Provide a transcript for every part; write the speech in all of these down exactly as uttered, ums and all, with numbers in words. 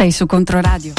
Sei su Controradio.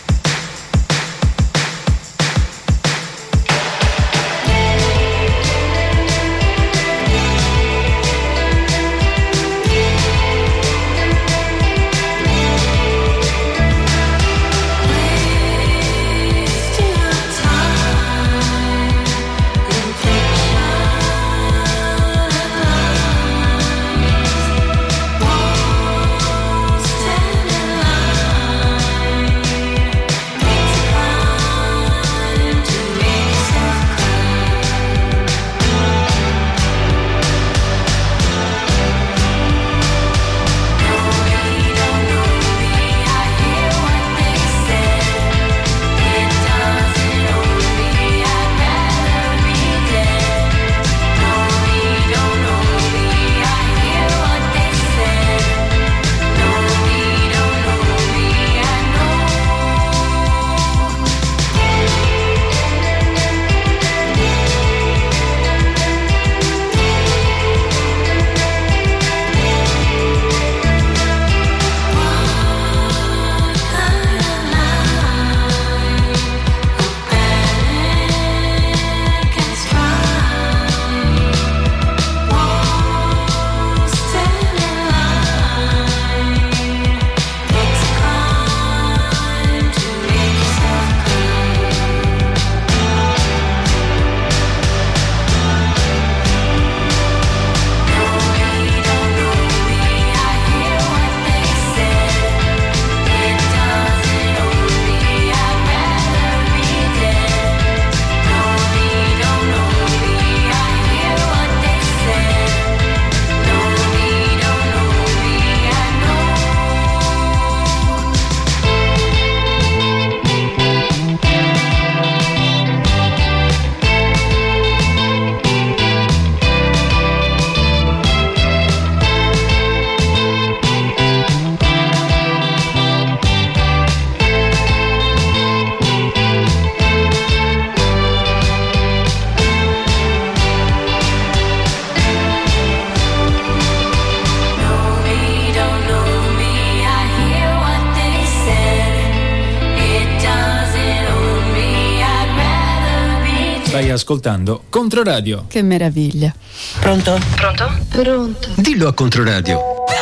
Stai ascoltando Controradio. Che meraviglia. Pronto? Pronto? Pronto. Dillo a Controradio.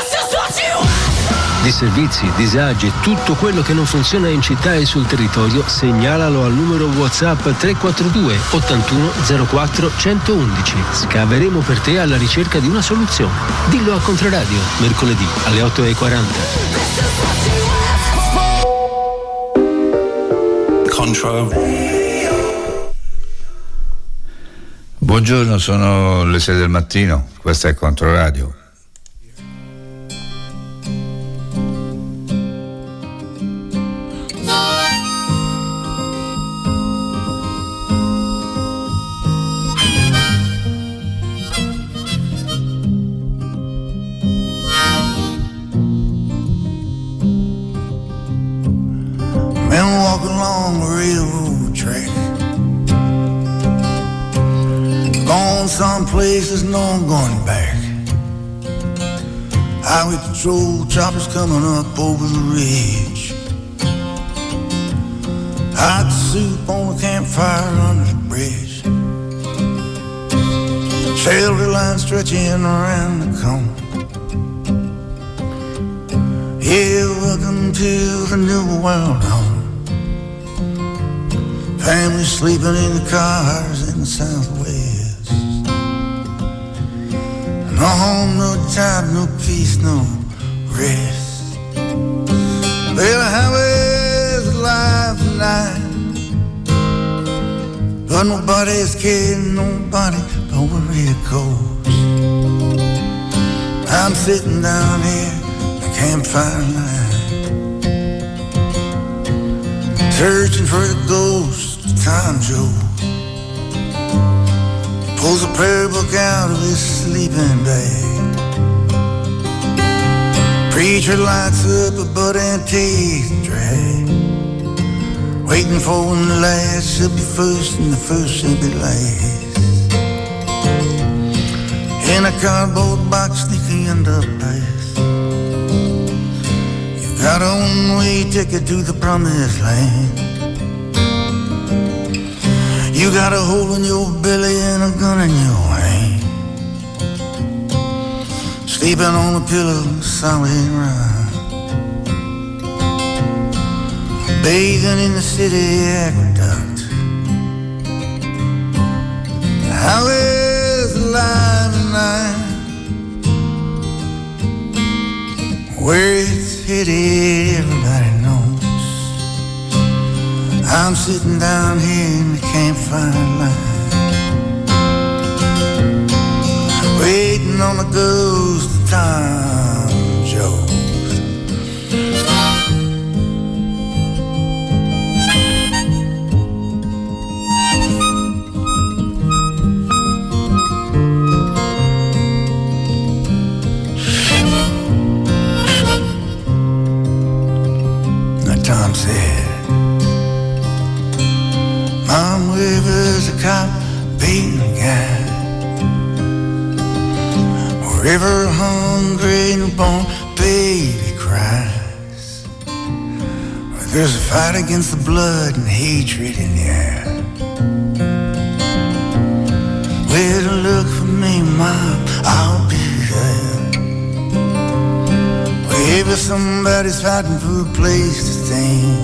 Di servizi, disagi e tutto quello che non funziona in città e sul territorio, segnalalo al numero WhatsApp tre quattro due ottantuno zero quattro centoundici. Scaveremo per te alla ricerca di una soluzione. Dillo a Controradio, mercoledì alle otto e quaranta. Contro. Buongiorno, sono le sei del mattino, questa è Controradio. Been walking along the railroad track, gone some places, no I'm going back. Highway patrol choppers coming up over the ridge. Hot soup on a campfire under the bridge. Shelter line stretching around the corner. Yeah, welcome to the new world home. Families sleeping in the cars in the Southwest. No home, no job, no peace, no rest. Well, the highway's alive tonight, but nobody's kidding nobody, don't worry it goes. I'm sitting down here at the campfire line, searching for the ghost of Tom Joe. He pulls a prayer book out of his sleeping bag. Preacher lights up a butt and teeth drag, waiting for when the last should be first and the first should be last. In a cardboard box sneaking underpass, you got a one-way ticket to the promised land. You got a hole in your belly and a gun in your hand, sleeping on a pillow solid rock, bathing in the city aqueduct. How is alive tonight? Where it's headed, everybody knows. I'm sitting down here in the campfire line, waiting on the ghost of Tom Jones. Tom said, Mom River's a cop beating a guy, wherever a hungry newborn baby cries, where there's a fight against the blood and hatred in the air. Where to look for me, Mom, I'll be there. Wherever somebody's fighting for a place to stand,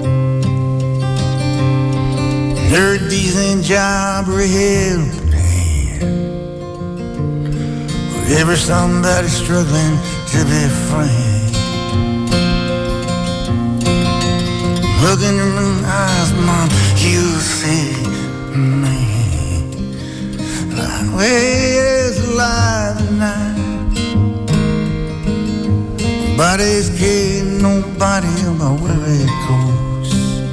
they're a decent job or a helping hand. Wherever somebody's struggling to be a friend, look in your eyes, Mom, you'll see me. Like, where's alive tonight? Nobody's caring, nobody about where it goes.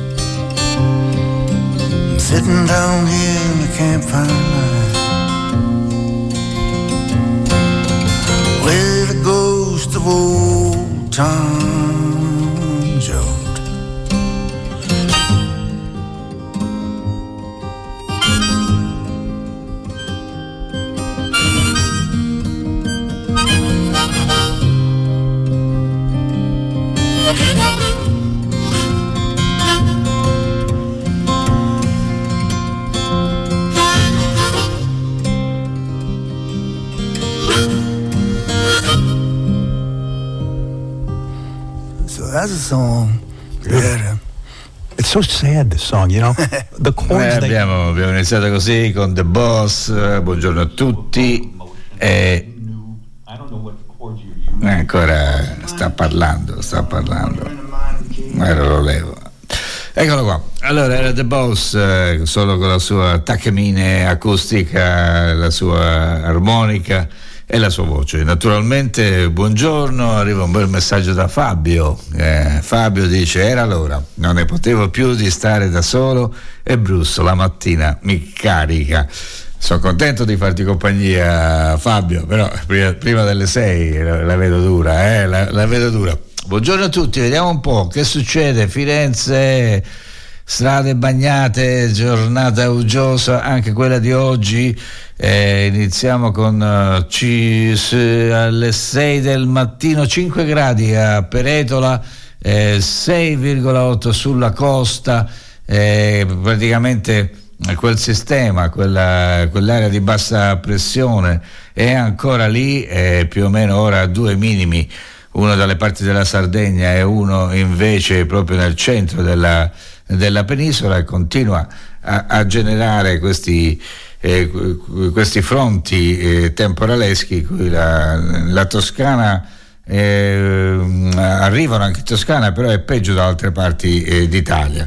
I'm sitting down here in the campfire light, where the ghost of old Tom Jones. That's a song. Yeah. It's so sad, this song, you know. The chords. Eh, abbiamo, abbiamo iniziato così con The Boss. Buongiorno a tutti. E ancora sta parlando, sta parlando. Ora lo levo. Eccolo qua. Allora era The Boss, eh, solo con la sua taccamine acustica, la sua armonica e la sua voce. Naturalmente, buongiorno, arriva un bel messaggio da Fabio. Eh, Fabio dice: era l'ora, non ne potevo più di stare da solo e Bruce la mattina mi carica. Sono contento di farti compagnia, Fabio, però prima, prima delle sei la, la vedo dura, eh, la, la vedo dura. Buongiorno a tutti, vediamo un po' che succede. Firenze, strade bagnate, giornata uggiosa, anche quella di oggi. Eh, iniziamo con uh, c- s- alle sei del mattino, cinque gradi a Peretola, eh, sei virgola otto sulla costa, eh, praticamente quel sistema, quella, quell'area di bassa pressione è ancora lì, eh, più o meno ora a due minimi, uno dalle parti della Sardegna e uno invece proprio nel centro della, della penisola, e continua a, a generare questi Eh, questi fronti eh, temporaleschi, cui la, la Toscana eh, arrivano anche in Toscana, però è peggio da altre parti eh, d'Italia.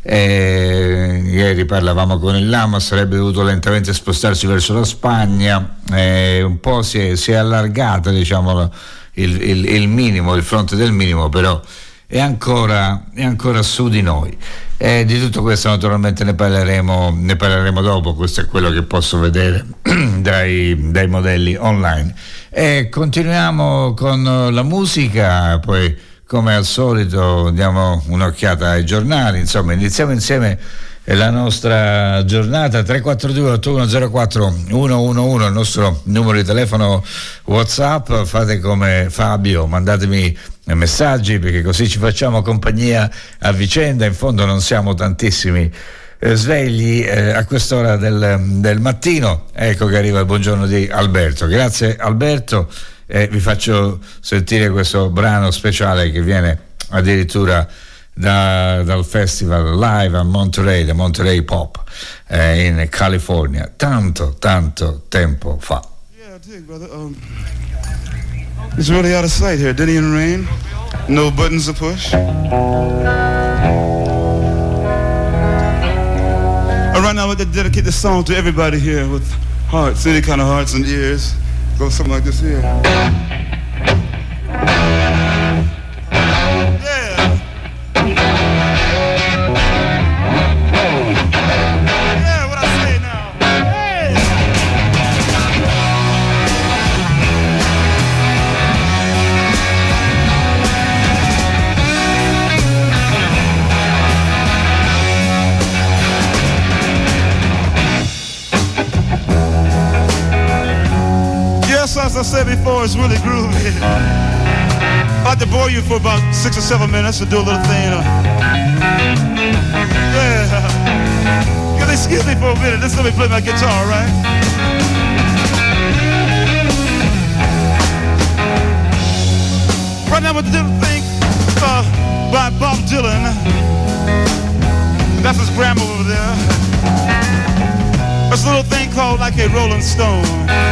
Eh, ieri parlavamo con il Lama, sarebbe dovuto lentamente spostarsi verso la Spagna, eh, un po' si è, si è allargato, diciamo, il, il, il minimo, il fronte del minimo, però è ancora, è ancora su di noi. E di tutto questo naturalmente ne parleremo, ne parleremo dopo. Questo è quello che posso vedere dai, dai modelli online. E continuiamo con la musica, poi come al solito diamo un'occhiata ai giornali, insomma iniziamo insieme la nostra giornata. Tre quattro due otto uno zero quattro uno uno uno il nostro numero di telefono WhatsApp. Fate come Fabio, mandatemi messaggi, perché così ci facciamo compagnia a vicenda. In fondo non siamo tantissimi eh, svegli eh, a quest'ora del, del mattino. Ecco che arriva il buongiorno di Alberto. Grazie Alberto, e vi faccio sentire questo brano speciale che viene addirittura da, dal festival live a Monterey, da Monterey Pop eh, in California, tanto tanto tempo fa. Yeah, I dig, brother. Um, it's really out of sight here. Didn't even rain. No buttons to push. And right now, I'd like to dedicate this song to everybody here with hearts, any kind of hearts and ears. Goes something like this here. As I said before, it's really groovy. I'd like to bore you for about six or seven minutes to do a little thing. Uh, yeah. You can excuse me for a minute. Just let me play my guitar, right? Right now, with the little thing uh, by Bob Dylan. That's his grandma over there. That's a little thing called Like a Rolling Stone.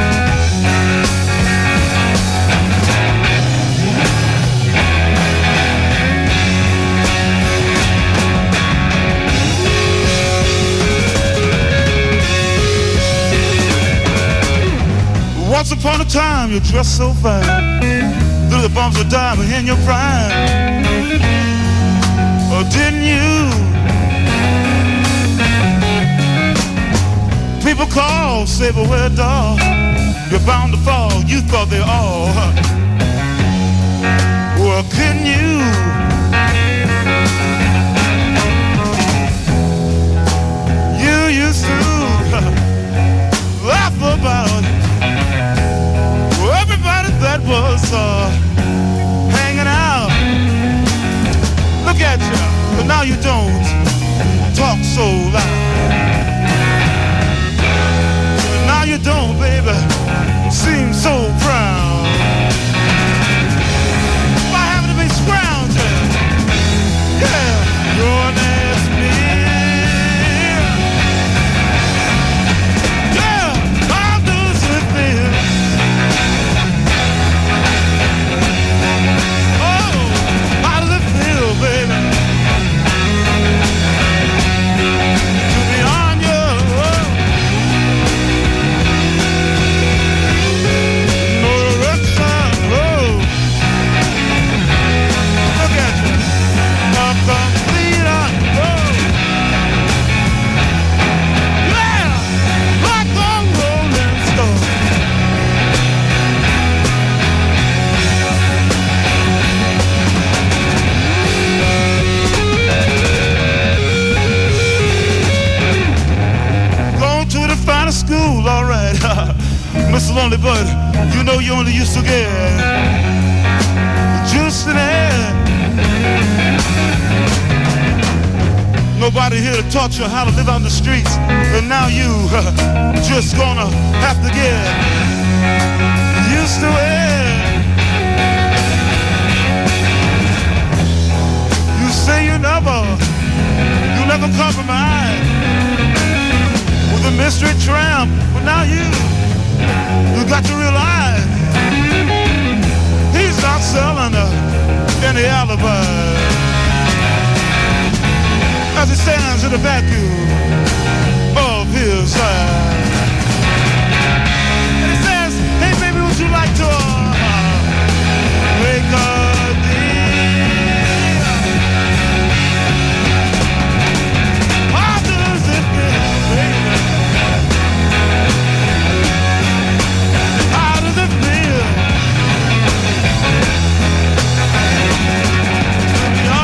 Once upon a time, you dressed so fine, through the bumps of diamond in your prime. Or didn't you? People call, say, beware, dog, you're bound to fall. You thought they all. Well, couldn't you? You used to laugh about everybody that was uh, hanging out. Look at you, but now you don't talk so loud. But now you don't, baby, seem so proud. Why haven't you been scrounging? Yeah, your name's me. Yeah, how does it feel? Baby, to be on your own. No direction, oh. Look at you, a complete unknown. Yeah, like a rolling stone. Finest school, all right. Mister Lonely Bud, you know you only used to get juice in it. Nobody here to taught you how to live on the streets, and now you uh, just gonna have to get used to it. You say you never, you never compromise. The mystery tramp, but now you, you got to realize he's not selling uh, any alibi. As he stands in the vacuum of his eyes, and he says, "Hey baby, would you like to uh, make a deal? How does it feel, baby? How does it feel to be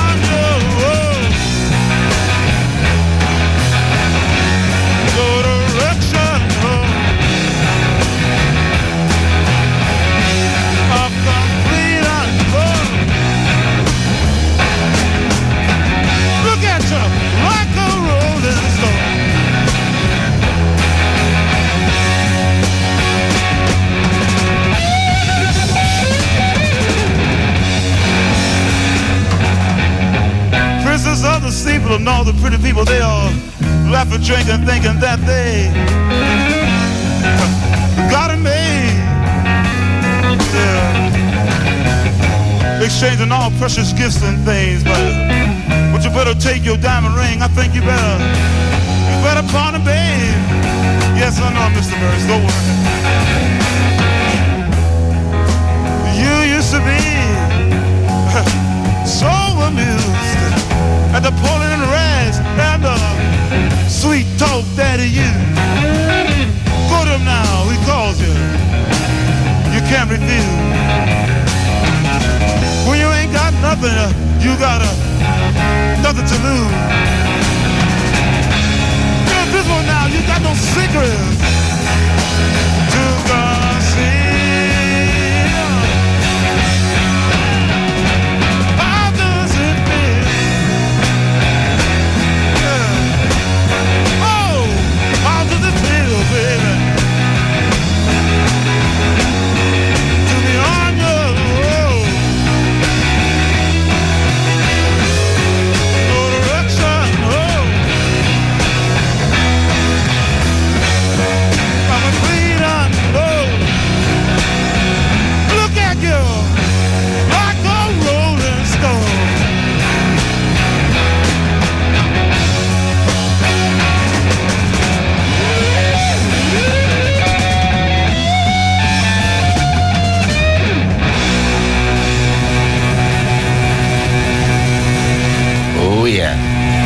and all the pretty people, they all laugh and drink and thinking that they got it made. Yeah. Exchanging all precious gifts and things, but but you better take your diamond ring. I think you better you better pawn it, babe. Yes, I know, Mister Burns, don't worry. You used to be so amused at the pulling and rags and the sweet talk daddy you. Go to him now, he calls you. You can't refuse. When you ain't got nothing, uh, you got uh, nothing to lose. You're invisible now, you got no secrets to conceal. How does it feel? Yeah. Oh, how does it feel, baby? To be on your road. No direction, oh. I'm a clean unload. Look at you, like a rolling stone. Oh yeah.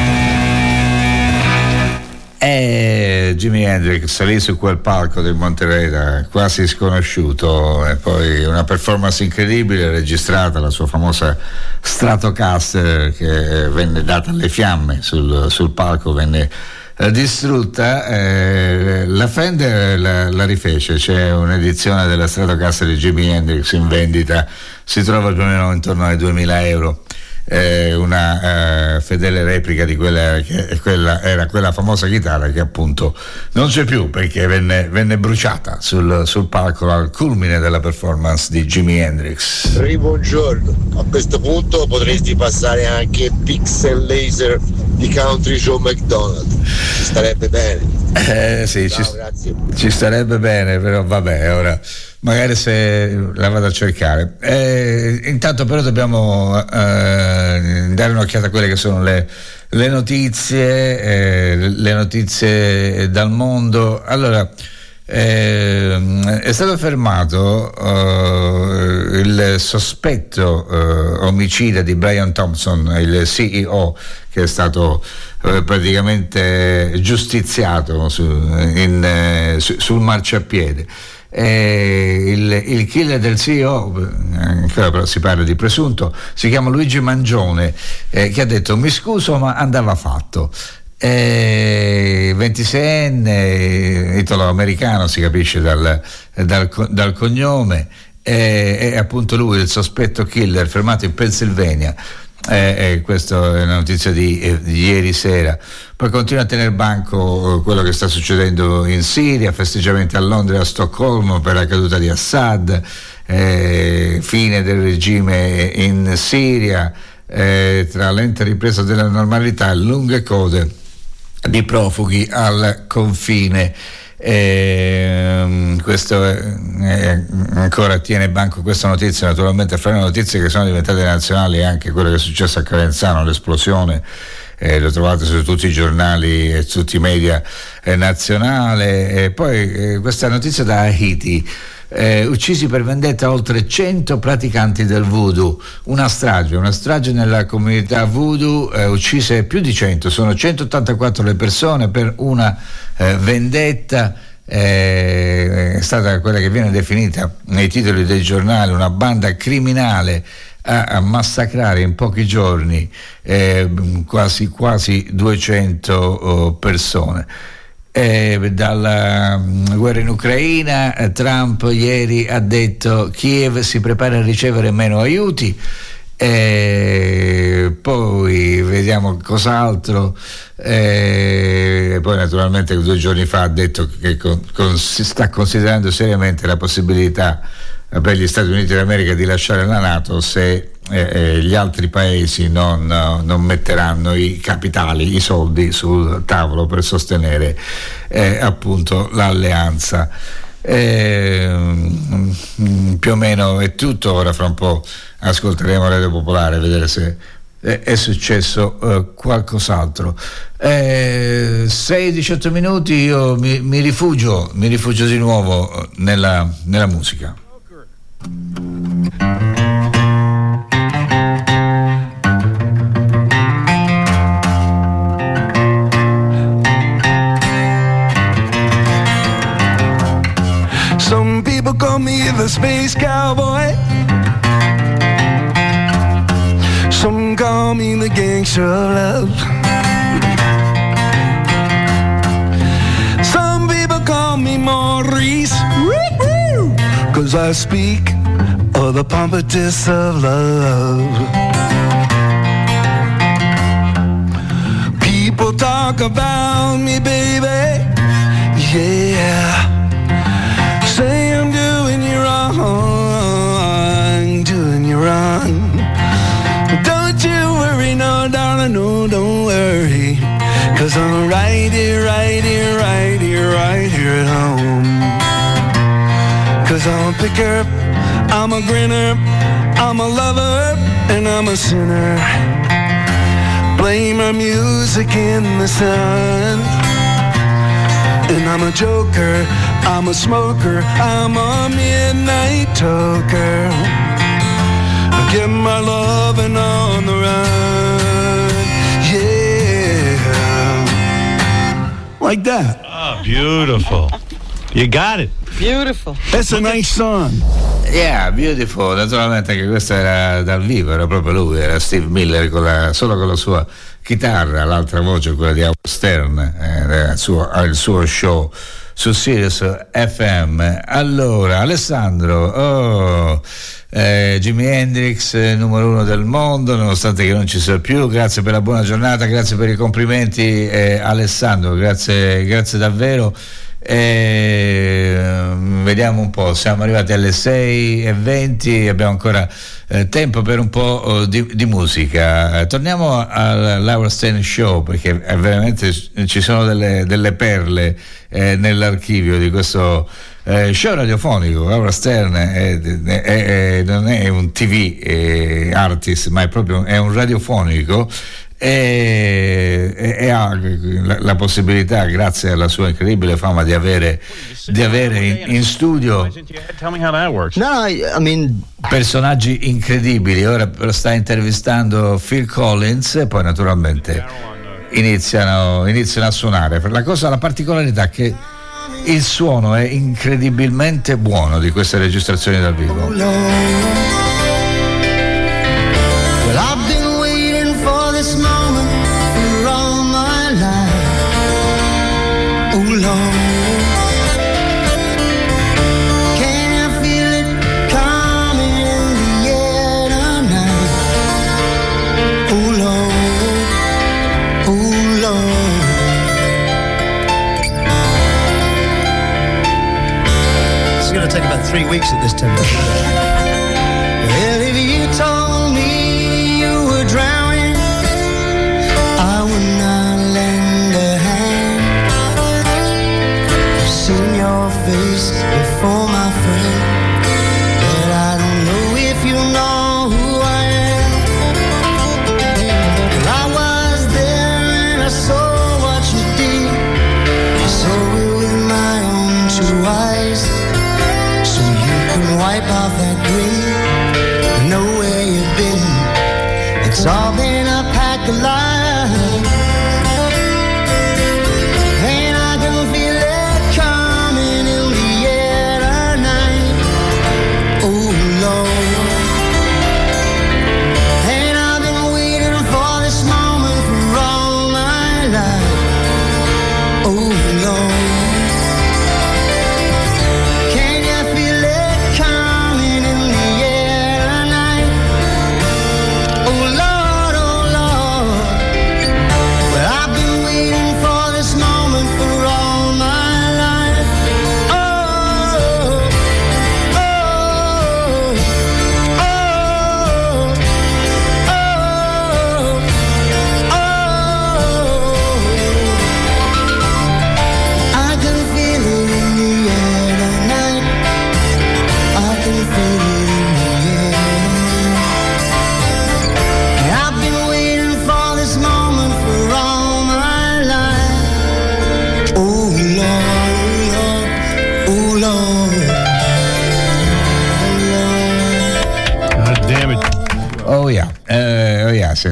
E Jimi Hendrix salì su quel palco del Monterey da quasi sconosciuto, e poi una performance incredibile registrata, la sua famosa Stratocaster che venne data alle fiamme sul, sul palco, venne eh, distrutta. Eh, la Fender la, la rifece, c'è un'edizione della Stratocaster di Jimi Hendrix in vendita, si trova più o meno intorno ai duemila euro. Eh, una eh, fedele replica di quella che quella, era quella famosa chitarra che appunto non c'è più perché venne, venne bruciata sul, sul palco al culmine della performance di Jimi Hendrix. Ray, buongiorno, a questo punto potresti passare anche Pixel Laser di Country Joe McDonald, ci starebbe bene. Eh sì, Ciao, ci, grazie. ci starebbe bene, però vabbè, ora magari se la vado a cercare. Eh, intanto però dobbiamo eh, dare un'occhiata a quelle che sono le, le notizie, eh, le notizie dal mondo. Allora, eh, è stato fermato eh, il sospetto eh, omicida di Brian Thompson, il C E O, che è stato eh, praticamente giustiziato su, in, eh, su, sul marciapiede. Eh, il, il killer del C E O, ancora però si parla di presunto, si chiama Luigi Mangione, eh, che ha detto: mi scuso ma andava fatto. Eh, ventiseienne, italo-americano, si capisce dal, dal, dal cognome, eh, è appunto lui il sospetto killer fermato in Pennsylvania. Eh, eh, questa è una notizia di, eh, di ieri sera. Poi continua a tenere banco quello che sta succedendo in Siria, festeggiamenti a Londra e a Stoccolmo per la caduta di Assad, eh, fine del regime in Siria, eh, tra lenta ripresa della normalità e lunghe code di profughi al confine. Eh, questo è, è, ancora tiene banco questa notizia, naturalmente fra le notizie che sono diventate nazionali anche quello che è successo a Calenzano, l'esplosione, eh, lo trovate su tutti i giornali e su tutti i media eh, nazionali. E poi eh, questa notizia da Haiti. Eh, uccisi per vendetta oltre cento praticanti del voodoo, una strage, una strage nella comunità voodoo, eh, uccise più di cento, sono centottantaquattro le persone per una eh, vendetta. Eh, è stata quella che viene definita nei titoli dei giornali una banda criminale a, a massacrare in pochi giorni eh, quasi, quasi duecento oh, persone. Eh, dalla um, guerra in Ucraina, eh, Trump ieri ha detto Kiev si prepara a ricevere meno aiuti. Eh, poi vediamo cos'altro. Eh, poi naturalmente due giorni fa ha detto che con, con, si sta considerando seriamente la possibilità per gli Stati Uniti d'America di lasciare la NATO se eh, eh, gli altri paesi non, non metteranno i capitali, i soldi sul tavolo per sostenere eh, appunto l'alleanza. Eh, più o meno è tutto. Ora fra un po' ascolteremo Radio Popolare a vedere se è, è successo eh, qualcos'altro. eh, sei diciotto minuti, io mi, mi rifugio mi rifugio di nuovo nella, nella musica. Some people call me the space cowboy. Some call me the gangster of love. Some people call me Maurice, woo-hoo, 'cause I speak of the pompatus of love. People talk about me, baby, yeah. Say I'm doing you wrong, doing you wrong. Don't you worry, no, darling, no, don't worry. 'Cause I'm right here, right here, right here, right here at home. 'Cause I'm a picker, I'm a grinner, I'm a lover, and I'm a sinner. Play my music in the sun. And I'm a joker, I'm a smoker, I'm a midnight toker. I get my loving on the run, yeah. Like that. Oh, beautiful. You got it. Beautiful. That's a nice song. Yeah, beautiful. Naturalmente anche questo era dal vivo, era proprio lui, era Steve Miller con la, solo con la sua chitarra, l'altra voce quella di Howard Stern, eh, il, suo, il suo show su Sirius F M. Allora, Alessandro, oh, eh, Jimi Hendrix, eh, numero uno del mondo, nonostante che non ci sia più. Grazie per la buona giornata, grazie per i complimenti, eh, Alessandro, grazie, grazie davvero. E vediamo un po', siamo arrivati alle sei e venti, abbiamo ancora eh, tempo per un po' di, di musica. Torniamo all'Howard Stern Show, perché è veramente ci sono delle, delle perle eh, nell'archivio di questo eh, show radiofonico. Howard Stern è, è, è, non è un T V eh, artist, ma è proprio è un radiofonico. E, e, e ha la, la possibilità, grazie alla sua incredibile fama, di avere, di avere in, in studio No, I, I mean, personaggi incredibili. Ora sta intervistando Phil Collins e poi naturalmente iniziano, iniziano a suonare. La cosa, la particolarità è che il suono è incredibilmente buono di queste registrazioni dal vivo. Well, I've been waiting for this moment for all my life. Oh Lord, can I feel it coming in the air tonight? Oh Lord, oh Lord. It's going to take about three weeks at this tempo. Well, if you told me you were drowning, I would not lend a hand. I've seen your face before, my friend, but I don't know if you know who I am. Well, I was there and I saw what you did. I saw it with my own two eyes. So you can wipe off that grin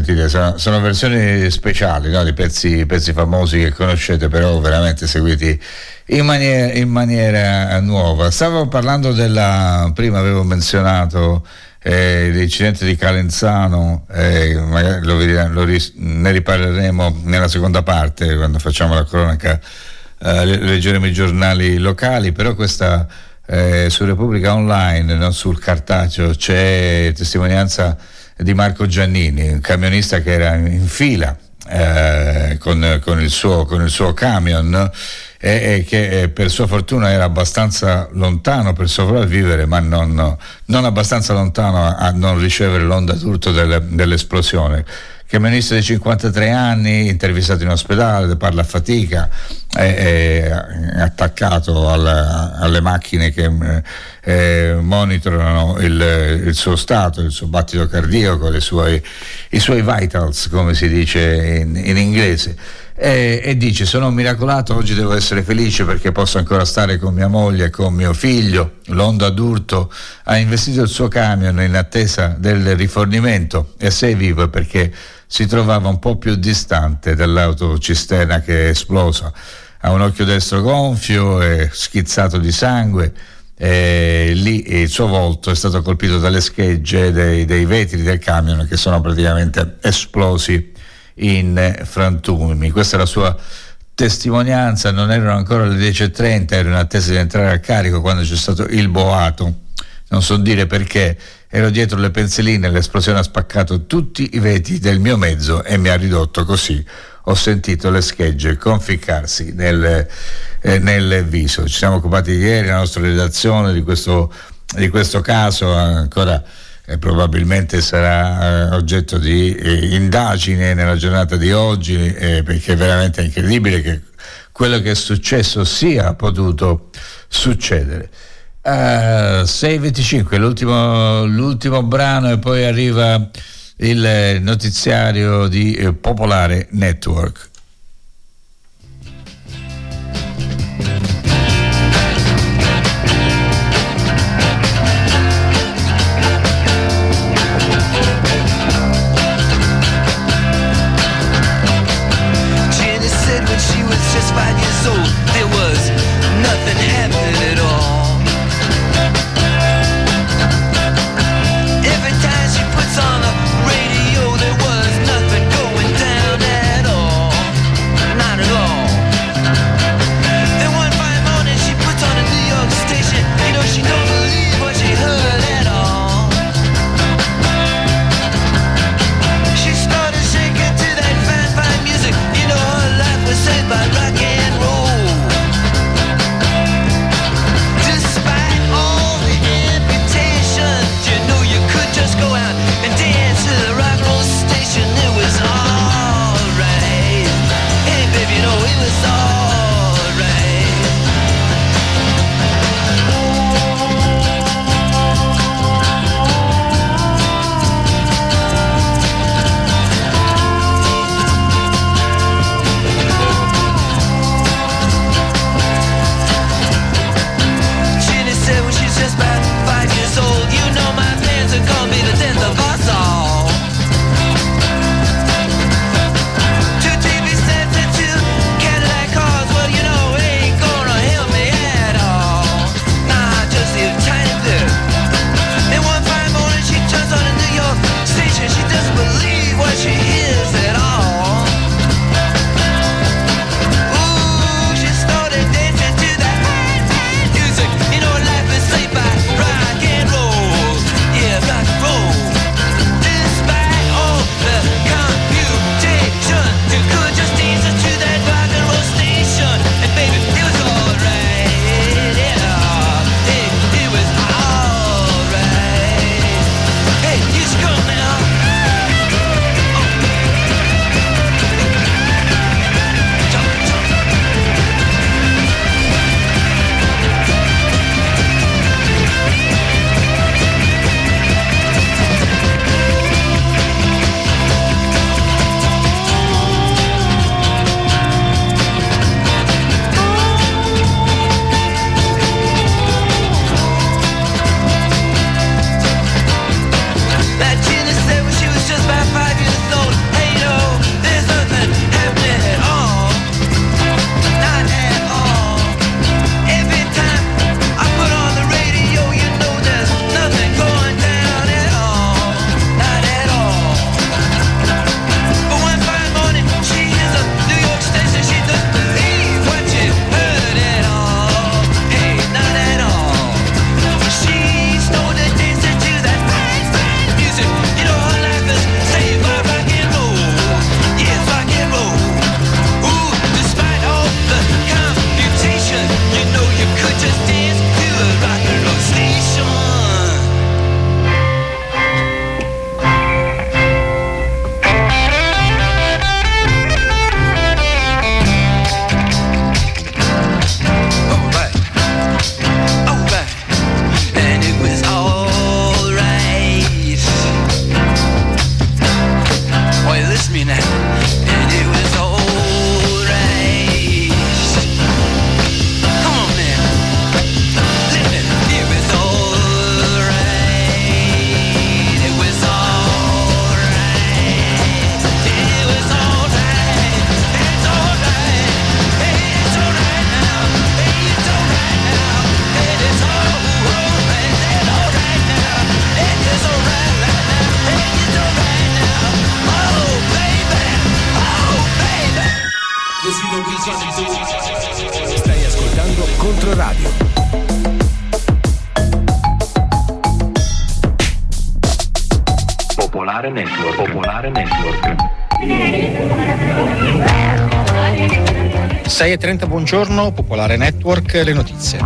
sentite, sono, sono versioni speciali, no? Di pezzi, pezzi famosi che conoscete, però veramente seguiti in maniera, in maniera nuova. Stavo parlando della, prima avevo menzionato eh, l'incidente di Calenzano, eh, magari lo, lo, ne riparleremo nella seconda parte quando facciamo la cronaca, eh, leggeremo i giornali locali, però questa eh, su Repubblica Online, non sul cartaceo, c'è testimonianza di Marco Giannini, un camionista che era in fila eh, con, con, il suo, con il suo camion e, e che eh, per sua fortuna era abbastanza lontano per sopravvivere, ma non, non abbastanza lontano a, a non ricevere l'onda d'urto del, dell'esplosione. Camionista di cinquantatré anni, intervistato in ospedale, parla a fatica, è, è attaccato alla, alle macchine che eh, monitorano il, il suo stato, il suo battito cardiaco, le sue, i suoi vitals, come si dice in, in inglese. E, e dice: sono un miracolato, oggi devo essere felice perché posso ancora stare con mia moglie e con mio figlio. L'onda d'urto ha investito il suo camion in attesa del rifornimento e se è vivo perché si trovava un po' più distante dall'autocisterna che è esplosa. Ha un occhio destro gonfio e schizzato di sangue, e lì il suo volto è stato colpito dalle schegge dei, dei vetri del camion che sono praticamente esplosi in frantumi. Questa è la sua testimonianza. Non erano ancora le dieci e trenta, ero in attesa di entrare a carico quando c'è stato il boato, non so dire perché, ero dietro le pensiline, l'esplosione ha spaccato tutti i vetri del mio mezzo e mi ha ridotto così. Ho sentito le schegge conficcarsi nel, eh, nel viso. Ci siamo occupati ieri, la nostra redazione, di questo, di questo caso, ancora eh, probabilmente sarà eh, oggetto di eh, indagine nella giornata di oggi, eh, perché è veramente incredibile che quello che è successo sia potuto succedere. Uh, sei e venticinque, l'ultimo, l'ultimo brano e poi arriva il notiziario di eh, Popolare Network. Jenny said when she was just five years old there was nothing happening at all. Every time she puts on a radio there was nothing going down at all. Stai ascoltando Controradio. Popolare Network. Popolare Network. sei e trenta, buongiorno, Popolare Network, le notizie.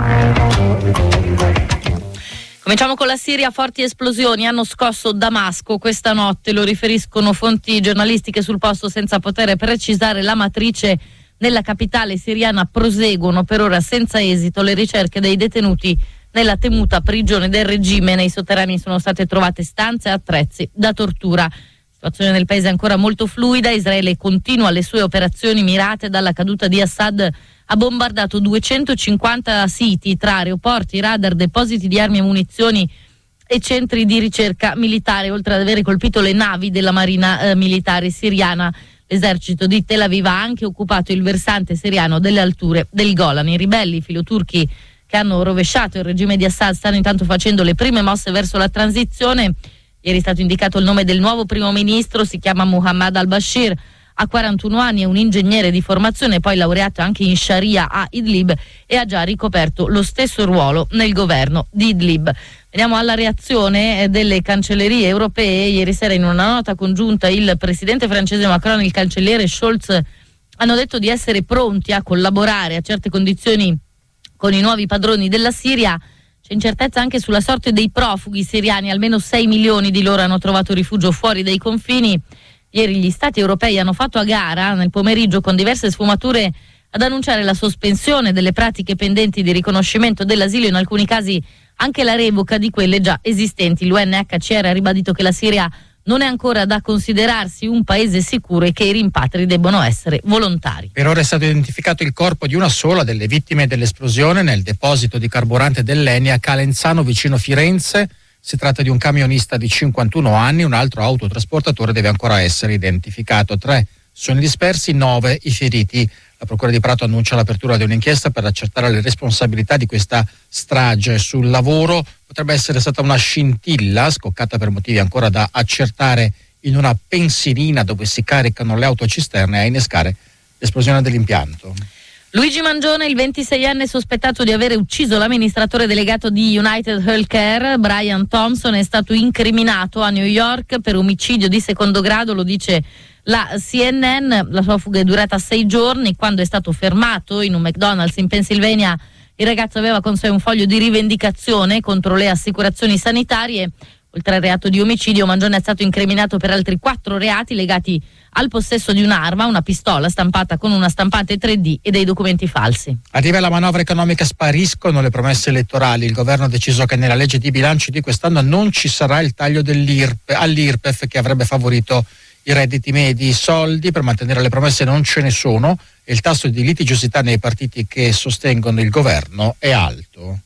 Cominciamo con la Siria. Forti esplosioni hanno scosso Damasco questa notte, lo riferiscono fonti giornalistiche sul posto senza poter precisare la matrice. Nella capitale siriana proseguono per ora senza esito le ricerche dei detenuti nella temuta prigione del regime. Nei sotterranei sono state trovate stanze e attrezzi da tortura. La situazione nel paese è ancora molto fluida. Israele continua le sue operazioni mirate. Dalla caduta di Assad ha bombardato duecentocinquanta siti tra aeroporti, radar, depositi di armi e munizioni e centri di ricerca militare, oltre ad aver colpito le navi della marina eh, militare siriana. L'esercito di Tel Aviv ha anche occupato il versante siriano delle alture del Golan. I ribelli filoturchi che hanno rovesciato il regime di Assad stanno intanto facendo le prime mosse verso la transizione. Ieri è stato indicato il nome del nuovo primo ministro, si chiama Muhammad al-Bashir, ha quarantuno anni, è un ingegnere di formazione, poi laureato anche in Sharia a Idlib e ha già ricoperto lo stesso ruolo nel governo di Idlib. Veniamo alla reazione delle cancellerie europee. Ieri sera in una nota congiunta il presidente francese Macron e il cancelliere Scholz hanno detto di essere pronti a collaborare a certe condizioni con i nuovi padroni della Siria. C'è incertezza anche sulla sorte dei profughi siriani, almeno sei milioni di loro hanno trovato rifugio fuori dai confini. Ieri gli stati europei hanno fatto a gara nel pomeriggio con diverse sfumature ad annunciare la sospensione delle pratiche pendenti di riconoscimento dell'asilo, in alcuni casi anche la revoca di quelle già esistenti. L'U N H C R ha ribadito che la Siria non è ancora da considerarsi un paese sicuro e che i rimpatri debbono essere volontari. Per ora è stato identificato il corpo di una sola delle vittime dell'esplosione nel deposito di carburante dell'Eni a Calenzano vicino Firenze. Si tratta di un camionista di cinquantuno anni, un altro autotrasportatore deve ancora essere identificato. Tre sono dispersi, nove i feriti. La Procura di Prato annuncia l'apertura di un'inchiesta per accertare le responsabilità di questa strage sul lavoro. Potrebbe essere stata una scintilla scoccata per motivi ancora da accertare in una pensilina dove si caricano le autocisterne a innescare l'esplosione dell'impianto. Luigi Mangione, il ventiseienne sospettato di avere ucciso l'amministratore delegato di United Healthcare, Brian Thompson, è stato incriminato a New York per omicidio di secondo grado, lo dice la C N N. La sua fuga è durata sei giorni. Quando è stato fermato in un McDonald's in Pennsylvania, il ragazzo aveva con sé un foglio di rivendicazione contro le assicurazioni sanitarie. Oltre al reato di omicidio, Mangione è stato incriminato per altri quattro reati legati al possesso di un'arma, una pistola stampata con una stampante tre D e dei documenti falsi. Arriva la manovra economica, spariscono le promesse elettorali. Il governo ha deciso che nella legge di bilancio di quest'anno non ci sarà il taglio dell'I R P, all'I R P E F che avrebbe favorito i redditi medi. I soldi per mantenere le promesse non ce ne sono e il tasso di litigiosità nei partiti che sostengono il governo è alto.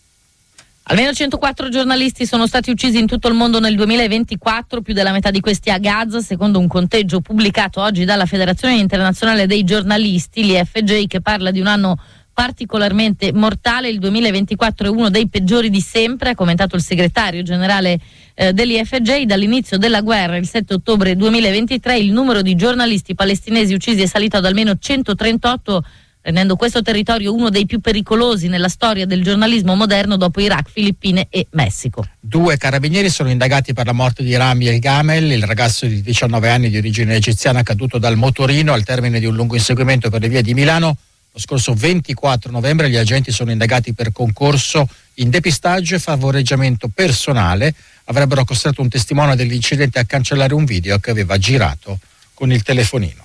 Almeno centoquattro giornalisti sono stati uccisi in tutto il mondo nel duemilaventiquattro, più della metà di questi a Gaza, secondo un conteggio pubblicato oggi dalla Federazione Internazionale dei Giornalisti, l'I F J, che parla di un anno particolarmente mortale. Il duemilaventiquattro è uno dei peggiori di sempre, ha commentato il segretario generale eh, dell'I F J. Dall'inizio della guerra, il sette ottobre duemilaventitré, il numero di giornalisti palestinesi uccisi è salito ad almeno centotrentotto, rendendo questo territorio uno dei più pericolosi nella storia del giornalismo moderno dopo Iraq, Filippine e Messico. Due carabinieri sono indagati per la morte di Rami El Gamel, il ragazzo di diciannove anni di origine egiziana caduto dal motorino al termine di un lungo inseguimento per le vie di Milano. Lo scorso ventiquattro novembre gli agenti sono indagati per concorso in depistaggio e favoreggiamento personale. Avrebbero costretto un testimone dell'incidente a cancellare un video che aveva girato con il telefonino.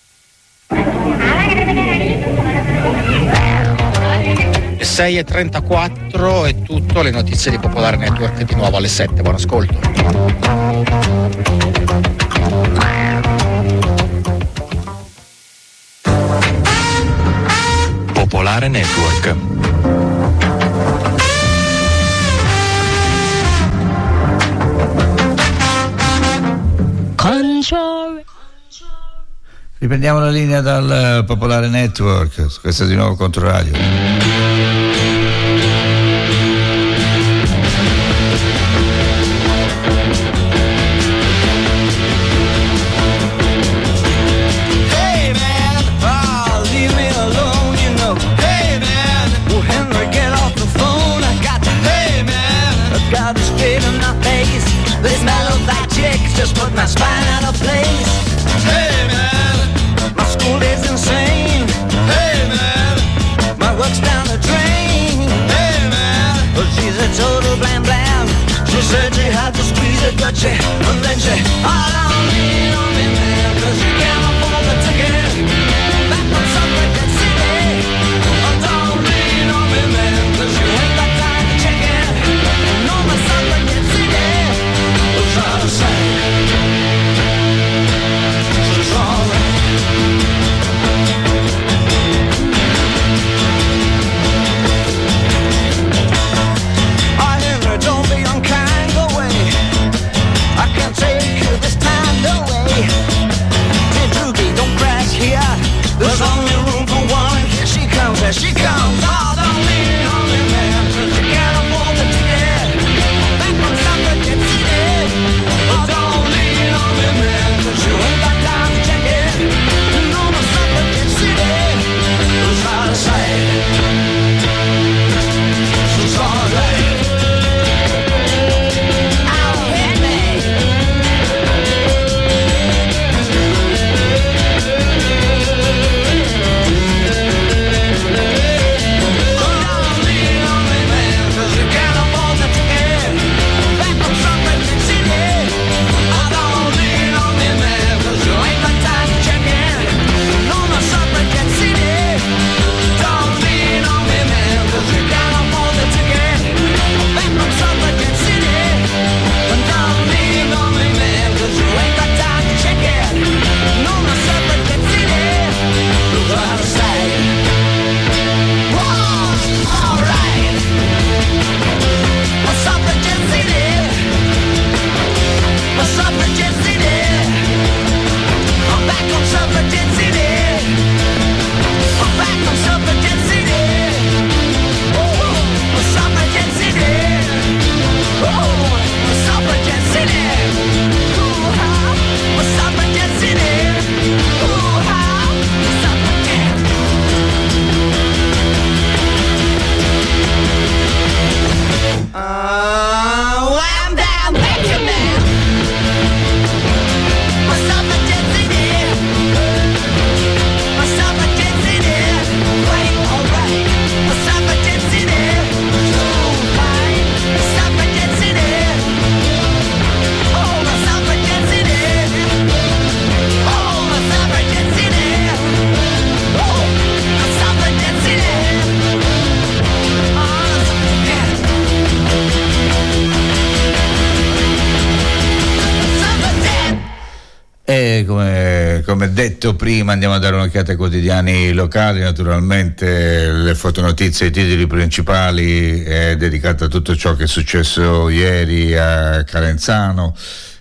Le sei e trentaquattro è tutto, le notizie di Popolare Network di nuovo alle sette. Buon ascolto. Popolare Network. Riprendiamo la linea dal Popolare Network, questa è di nuovo Controradio. Hey man, oh, leave me much, and then she, I don't lean on me, man, cause you can't afford the ticket back from Suffragette City. I don't lean on me, man, cause you ain't got time to check it. No, my Suffragette City, was out of sight. So it's alright. I hear her, don't be unkind, go away. I can't take her this time, no way. Dear Drugi, don't crash here. There's only room for one. Here she comes, here she comes. Oh, don't lean on me, man, cause you can't afford the ticket back from Suffragette City. Oh, don't lean on me, man, cause you ain't got time to check it. No, the Suffragette City was out of sight. So it's alright. E come, come detto prima, andiamo a dare un'occhiata ai quotidiani locali. Naturalmente le fotonotizie, i titoli principali è dedicata a tutto ciò che è successo ieri a Calenzano.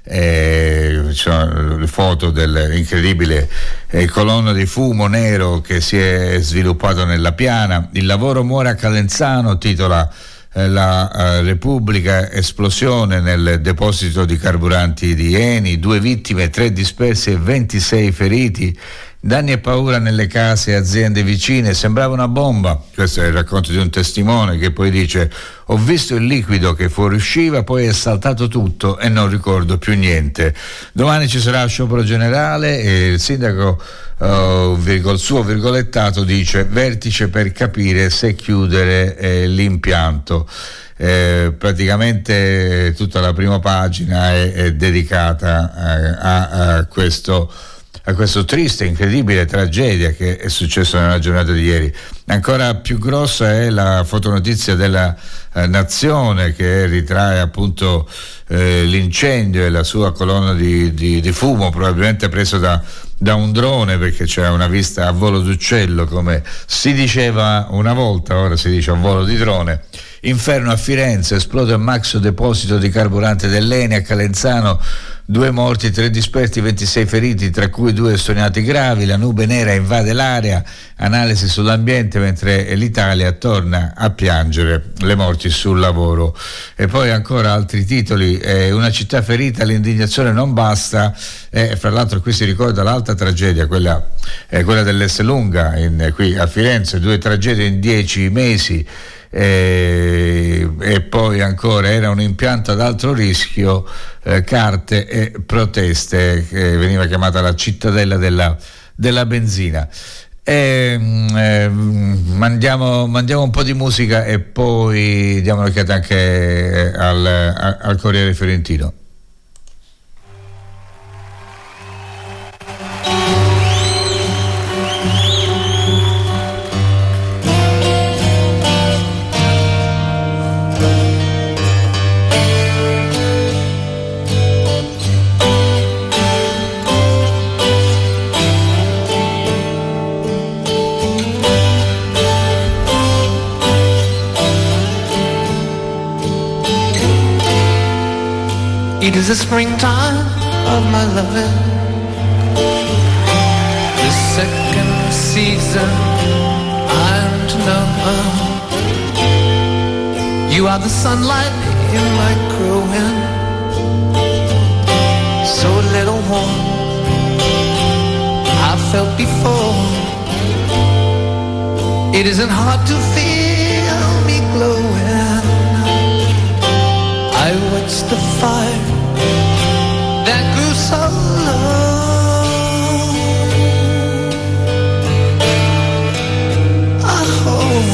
Eh, ci sono le foto dell'incredibile eh, colonna di fumo nero che si è sviluppato nella piana. Il lavoro muore a Calenzano, titola eh, la eh, Repubblica. Esplosione nel deposito di carburanti di Eni, due vittime, tre dispersi e ventisei feriti. Danni e paura nelle case e aziende vicine, sembrava una bomba. Questo è il racconto di un testimone che poi dice: ho visto il liquido che fuoriusciva, poi è saltato tutto e non ricordo più niente. Domani ci sarà sciopero generale e il sindaco uh, virgol, suo virgolettato dice: vertice per capire se chiudere eh, l'impianto. Eh, praticamente tutta la prima pagina è, è dedicata eh, a, a questo a questa triste, incredibile tragedia che è successa nella giornata di ieri. Ancora più grossa è la fotonotizia della eh, Nazione, che ritrae appunto eh, l'incendio e la sua colonna di, di, di fumo, probabilmente preso da, da un drone, perché c'è una vista a volo d'uccello, come si diceva una volta, ora si dice a volo di drone. Inferno a Firenze, esplode il maxo deposito di carburante dell'Eni. A Calenzano, due morti, tre dispersi, ventisei feriti, tra cui due estoniati gravi. La nube nera invade l'area, analisi sull'ambiente, mentre l'Italia torna a piangere le morti sul lavoro. E poi ancora altri titoli: eh, una città ferita, l'indignazione non basta. E fra l'altro qui si ricorda l'altra tragedia, quella, eh, quella dell'Esselunga in, qui a Firenze, due tragedie in dieci mesi. E, e poi ancora era un impianto ad alto rischio, eh, carte e proteste, che veniva chiamata la cittadella della, della benzina. E, eh, mandiamo, mandiamo un po' di musica e poi diamo un'occhiata anche al, al Corriere Fiorentino. It is the springtime of my loving, the second season I'm to know. You are the sunlight in my growing, so little warm I felt before. It isn't hard to feel me glowing. I watched the fire that grew so low. Oh.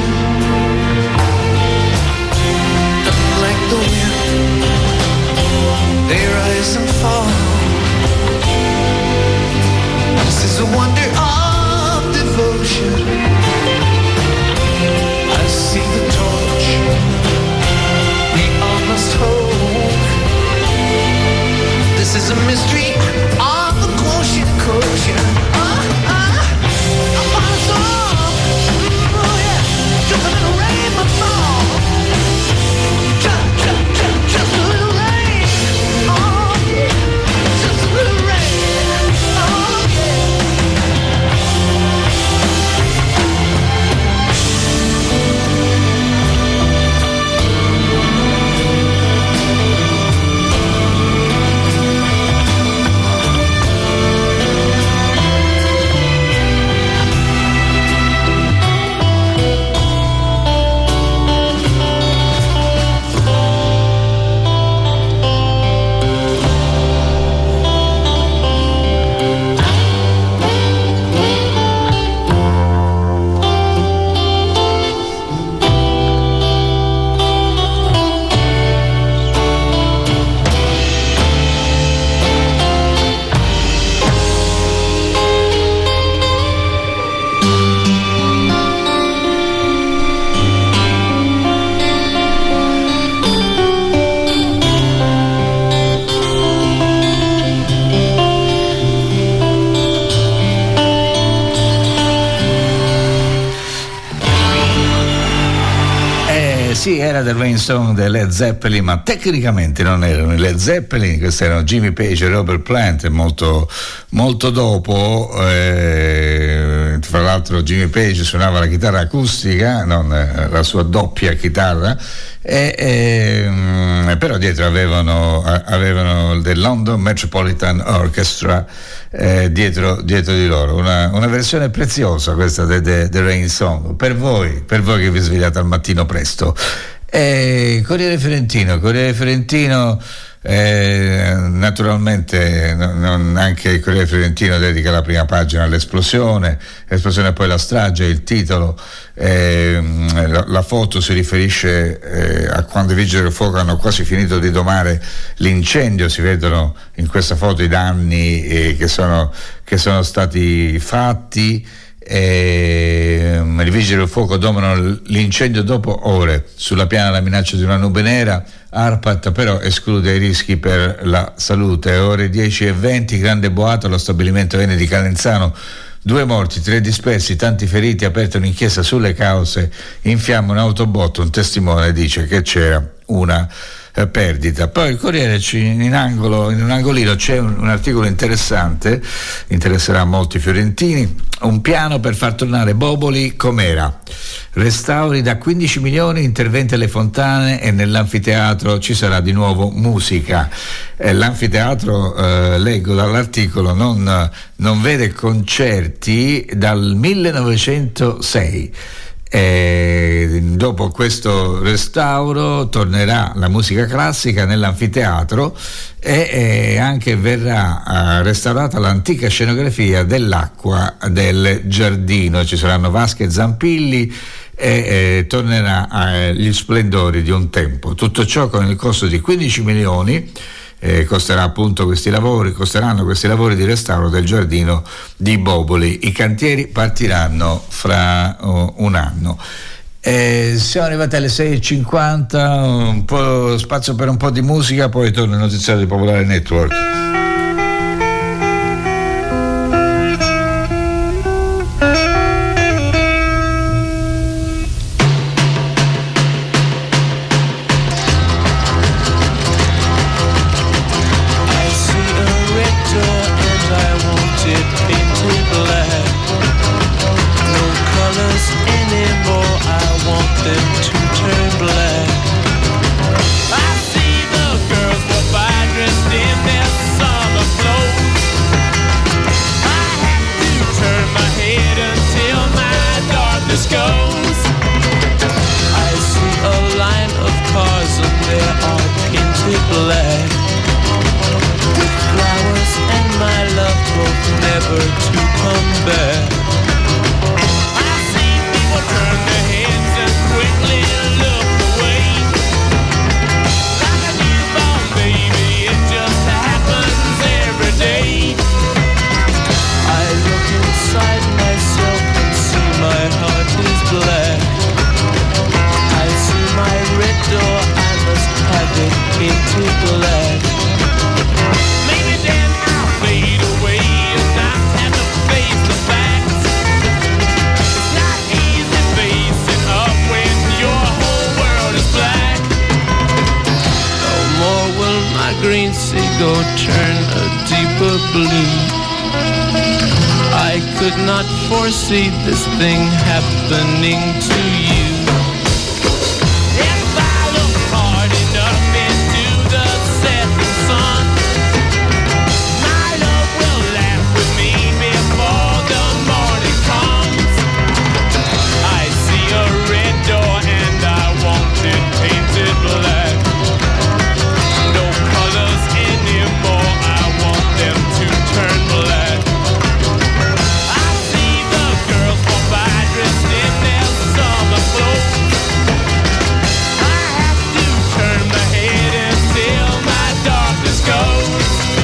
Like the wind, they rise and fall. This is a wonder of devotion. I see the torch we all must hold. This is a mystery of the quotient, quotient. Ah, ah, upon us all. Oh yeah, just a little rain but fall. Just, just, just, just a little rain. Oh yeah, just a little rain. Oh yeah. Sì, era del Rain Song dei Led Zeppelin, ma tecnicamente non erano i Led Zeppelin, questi erano Jimmy Page e Robert Plant, molto, molto dopo. Eh, tra l'altro Jimmy Page suonava la chitarra acustica, non la sua doppia chitarra, e, e, però dietro avevano, avevano del London Metropolitan Orchestra eh, dietro, dietro di loro, una, una versione preziosa questa del Rain Song, per voi, per voi che vi svegliate al mattino presto. E Corriere Fiorentino, Corriere Fiorentino eh, naturalmente non, anche il Corriere Fiorentino dedica la prima pagina all'esplosione, l'esplosione poi la strage, il titolo, eh, la, la foto si riferisce eh, a quando i vigili del fuoco hanno quasi finito di domare l'incendio, si vedono in questa foto i danni eh, che sono, che sono stati fatti. E, um, i vigili del fuoco domano l'incendio dopo ore. Sulla piana la minaccia di una nube nera. ARPAT però esclude i rischi per la salute. Ore dieci e venti, grande boato allo stabilimento Eni di Calenzano. Due morti, tre dispersi, tanti feriti. Aperta un'inchiesta sulle cause. In fiamme un autobotto. Un testimone dice che c'era una eh, perdita. Poi il Corriere in angolo, in un angolino c'è un, un articolo interessante, interesserà a molti fiorentini. Un piano per far tornare Boboli com'era. Restauri da quindici milioni, interventi alle fontane e nell'anfiteatro ci sarà di nuovo musica. Eh, l'anfiteatro, eh, leggo dall'articolo, non, non vede concerti dal millenovecentosei. E dopo questo restauro tornerà la musica classica nell'anfiteatro e, e anche verrà uh, restaurata l'antica scenografia dell'acqua del giardino. Ci saranno vasche e zampilli e, e tornerà agli splendori di un tempo. Tutto ciò con il costo di quindici milioni. Eh, costerà appunto questi lavori, costeranno questi lavori di restauro del giardino di Boboli. I cantieri partiranno fra uh, un anno. Eh, siamo arrivati alle sei e cinquanta, un po' spazio per un po' di musica, poi torna il notiziario di Popolare Network. I see the girls go by dressed in their song. icy go turn a deeper blue. I could not foresee this thing happening to you. If I look hard enough into the setting sun, my love will laugh with me before the morning comes. I see a red door and I want it painted black. No colors anymore, I want them to turn black. I see the girls walk by dressed in their summer clothes. I have to turn my head until my darkness goes.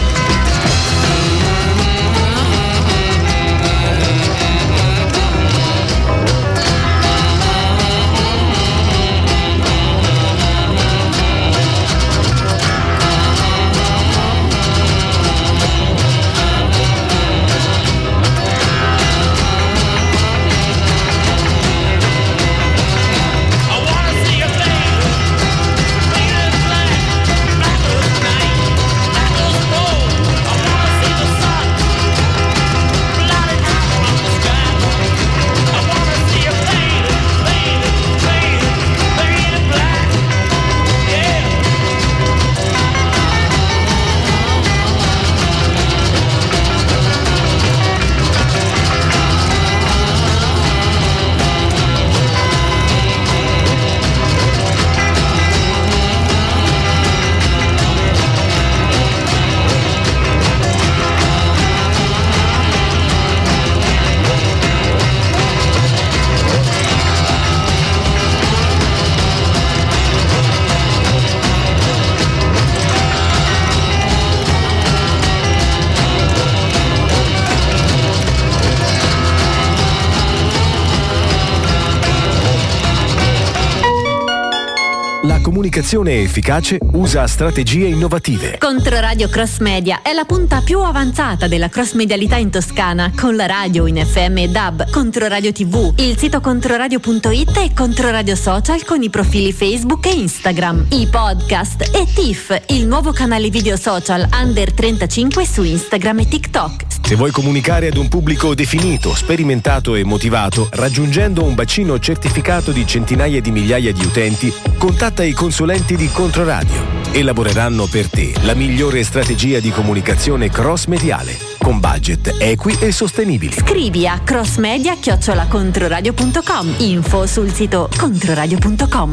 Comunicazione efficace usa strategie innovative. Controradio Cross Media è la punta più avanzata della cross medialità in Toscana, con la radio in F M e D A B, Controradio tivù, il sito controradio punto it e Controradio Social con i profili Facebook e Instagram, i podcast e T I F, il nuovo canale video social under trentacinque su Instagram e TikTok. Se vuoi comunicare ad un pubblico definito, sperimentato e motivato, raggiungendo un bacino certificato di centinaia di migliaia di utenti, contatta i consulenti di Controradio. Elaboreranno per te la migliore strategia di comunicazione cross mediale, con budget equi e sostenibili. Scrivi a crossmedia chiocciola controradio punto com. Info sul sito controradio punto com.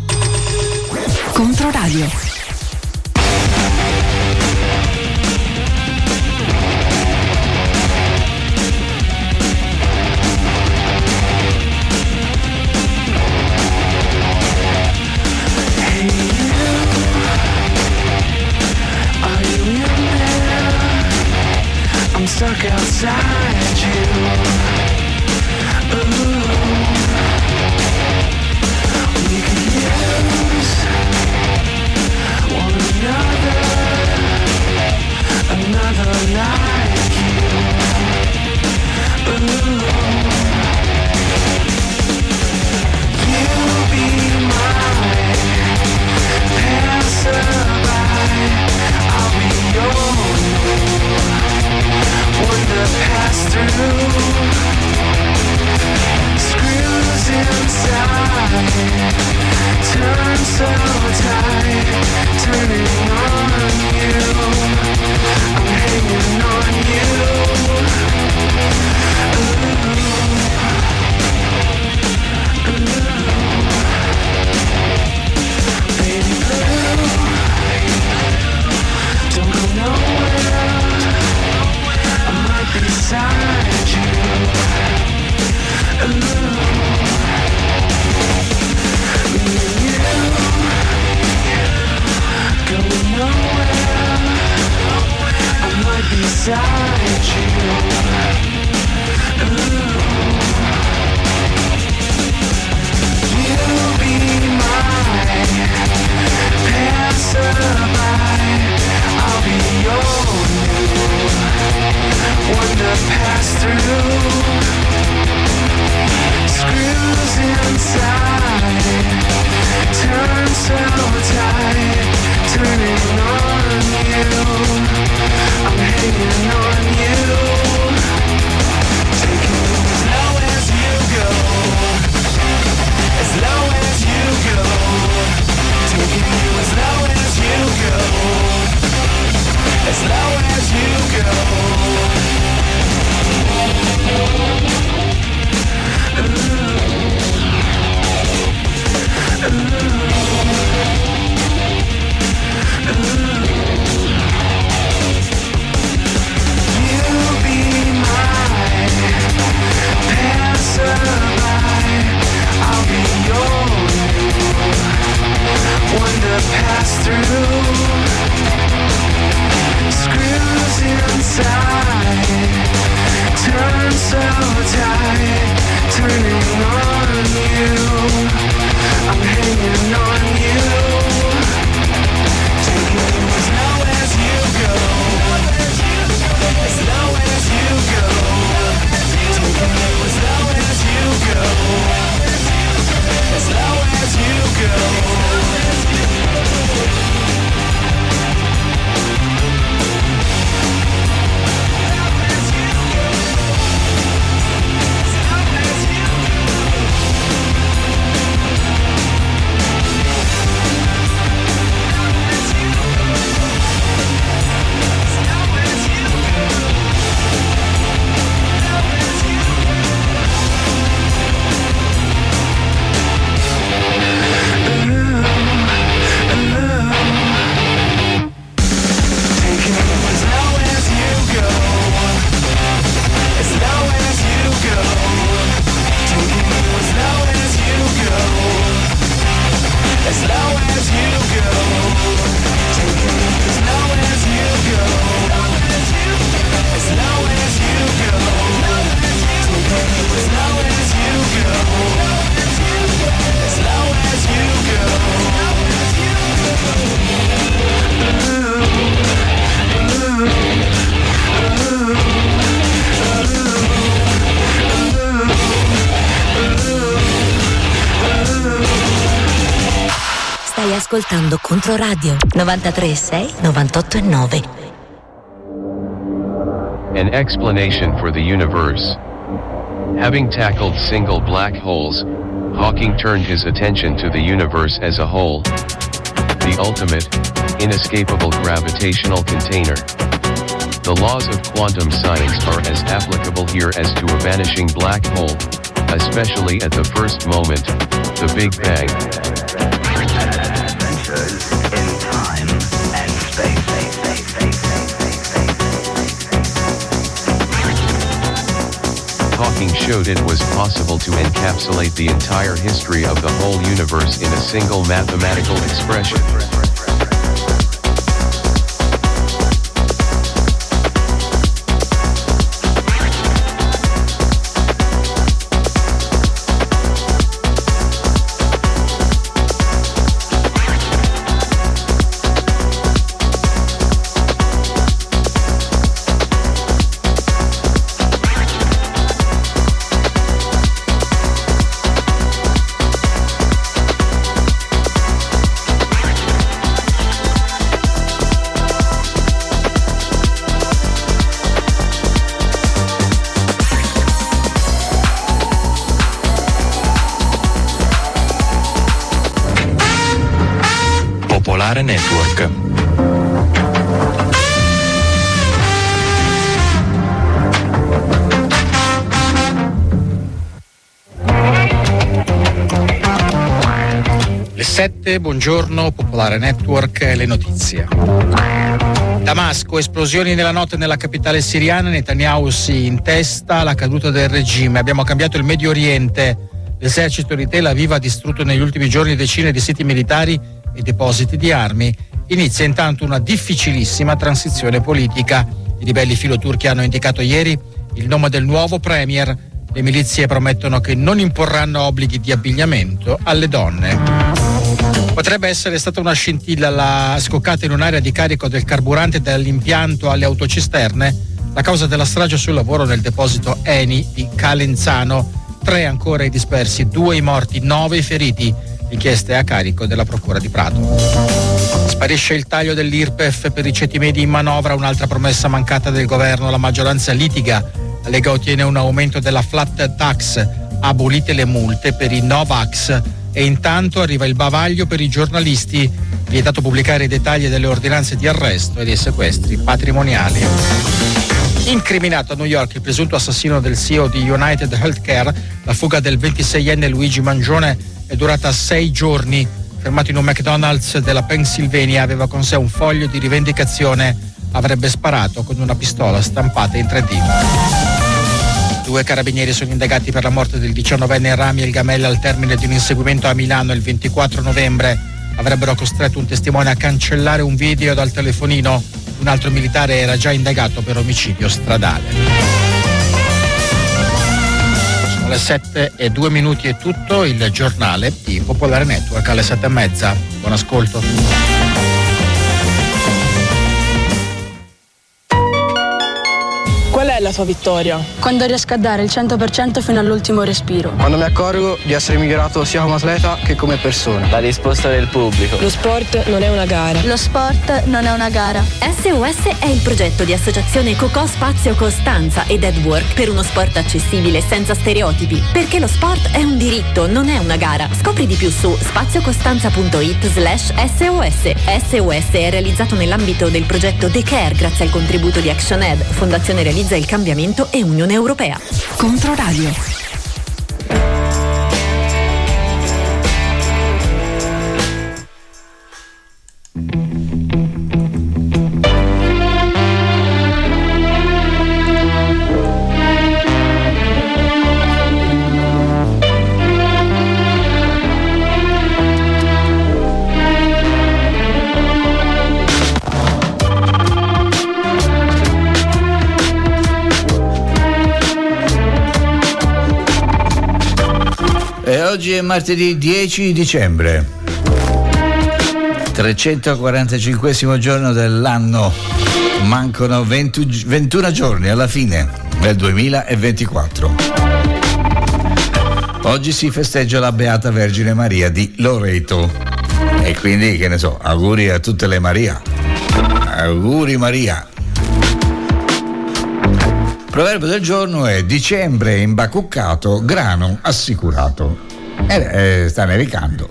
Controradio. I'm stuck outside you. Ooh. We could use one another, another like you. Ooh. You be my passerby, I'll be your wonder past so tight, turning on you. I'm hanging on you, taking you as low as you go, as low as you go, taking you as low as you go, as low as you go. Ascoltando Controradio novantatré e sei, novantotto e nove. An explanation for the universe. Having tackled single black holes, Hawking turned his attention to the universe as a whole. The ultimate, inescapable gravitational container. The laws of quantum science are as applicable here as to a vanishing black hole, especially at the first moment, the Big Bang. In time and space. Hawking showed it was possible to encapsulate the entire history of the whole universe in a single mathematical expression. Network. Le sette, buongiorno, Popolare Network, le notizie. Damasco, esplosioni nella notte nella capitale siriana, Netanyahu si intesta alla caduta del regime. Abbiamo cambiato il Medio Oriente. L'esercito di Tel Aviv ha distrutto negli ultimi giorni decine di siti militari e depositi di armi. Inizia intanto una difficilissima transizione politica. I ribelli filoturchi hanno indicato ieri il nome del nuovo premier. Le milizie promettono che non imporranno obblighi di abbigliamento alle donne. Potrebbe essere stata una scintilla la scoccata in un'area di carico del carburante dall'impianto alle autocisterne, la causa della strage sul lavoro nel deposito Eni di Calenzano. Tre ancora i dispersi, due i morti, nove i feriti. Inchieste a carico della Procura di Prato. Sparisce il taglio dell'I R P E F per i ceti medi in manovra, un'altra promessa mancata del governo. La maggioranza litiga. La Lega ottiene un aumento della flat tax, abolite le multe per i Novax e intanto arriva il bavaglio per i giornalisti, vietato pubblicare i dettagli delle ordinanze di arresto e dei sequestri patrimoniali. Incriminato a New York il presunto assassino del C E O di United Healthcare, la fuga del ventiseienne Luigi Mangione è durata sei giorni. Fermato in un McDonald's della Pennsylvania, aveva con sé un foglio di rivendicazione, avrebbe sparato con una pistola stampata in tre D. Due carabinieri sono indagati per la morte del diciannovenne Rami El Gamel al termine di un inseguimento a Milano il ventiquattro novembre. Avrebbero costretto un testimone a cancellare un video dal telefonino. Un altro militare era già indagato per omicidio stradale. alle sette e due minuti è tutto, il giornale di Popolare Network alle sette e mezza. Buon ascolto. Qual è la tua vittoria? Quando riesco a dare il cento per cento fino all'ultimo respiro. Quando mi accorgo di essere migliorato sia come atleta che come persona. La risposta del pubblico. Lo sport non è una gara. Lo sport non è una gara. S O S è il progetto di associazione Cocò Spazio Costanza ed Edwork per uno sport accessibile senza stereotipi. Perché lo sport è un diritto, non è una gara. Scopri di più su spaziocostanza.it slash SOS. S O S è realizzato nell'ambito del progetto The Care grazie al contributo di ActionAid, Fondazione Realizza il Cambiamento e Unione Europea. Controradio. E oggi è martedì dieci dicembre, trecentoquarantacinquesimo giorno dell'anno, mancano venti, ventuno giorni alla fine del duemilaventiquattro. Oggi si festeggia la Beata Vergine Maria di Loreto e quindi, che ne so, auguri a tutte le Maria. Auguri Maria. Proverbio del giorno è: dicembre imbacuccato, grano assicurato. Eh, eh, sta nevicando.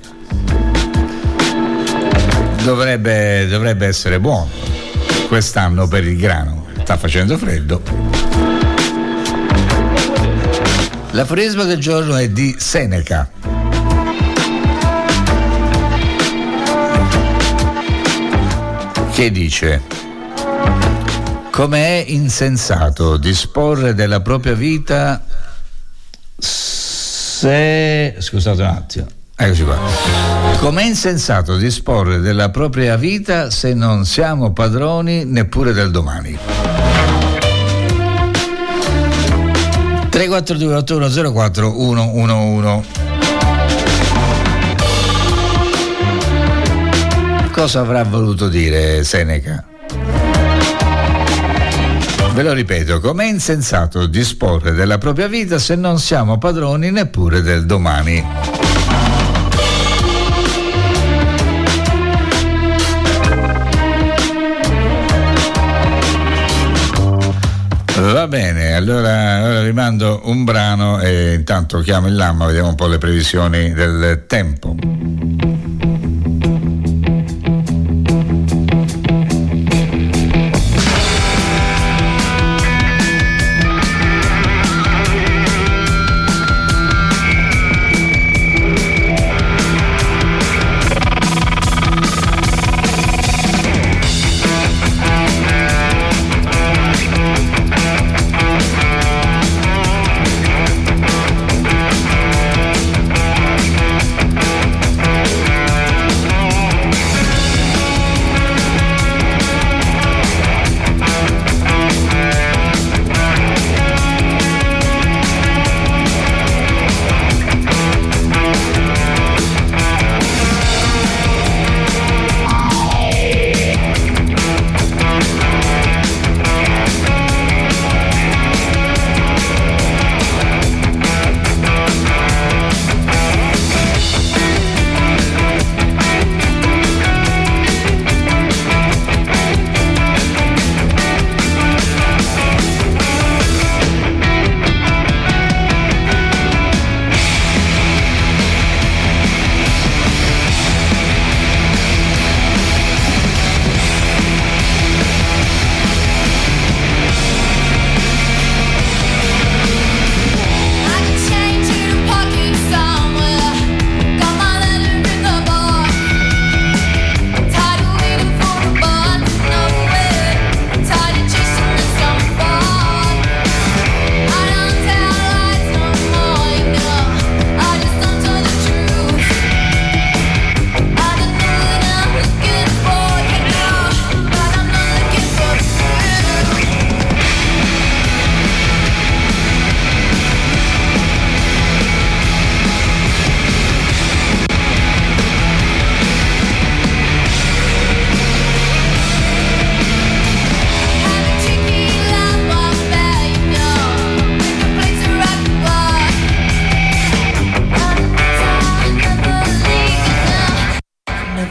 Dovrebbe, dovrebbe essere buono quest'anno per il grano. Sta facendo freddo. L'aforisma del giorno è di Seneca. Che dice: come è insensato disporre della propria vita se... Scusate un attimo. Eccoci qua. Com'è insensato disporre della propria vita se non siamo padroni neppure del domani. tre quattro due otto uno zero quattro uno uno uno. Cosa avrà voluto dire Seneca? Ve lo ripeto: com'è insensato disporre della propria vita se non siamo padroni neppure del domani. Va bene, allora ora vi mando un brano e intanto chiamo il Lamma, vediamo un po' le previsioni del tempo.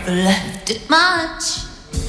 never left it much.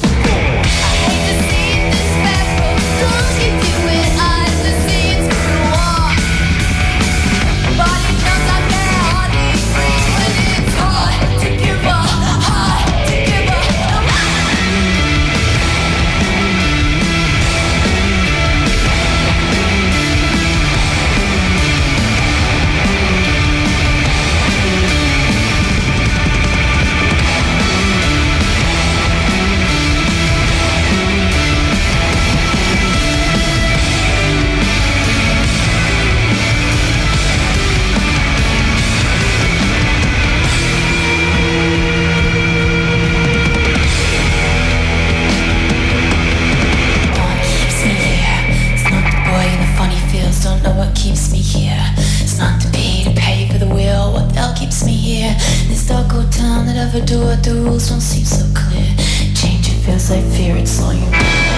Never do it, the rules don't seem so clear. Change it feels like fear, it's all you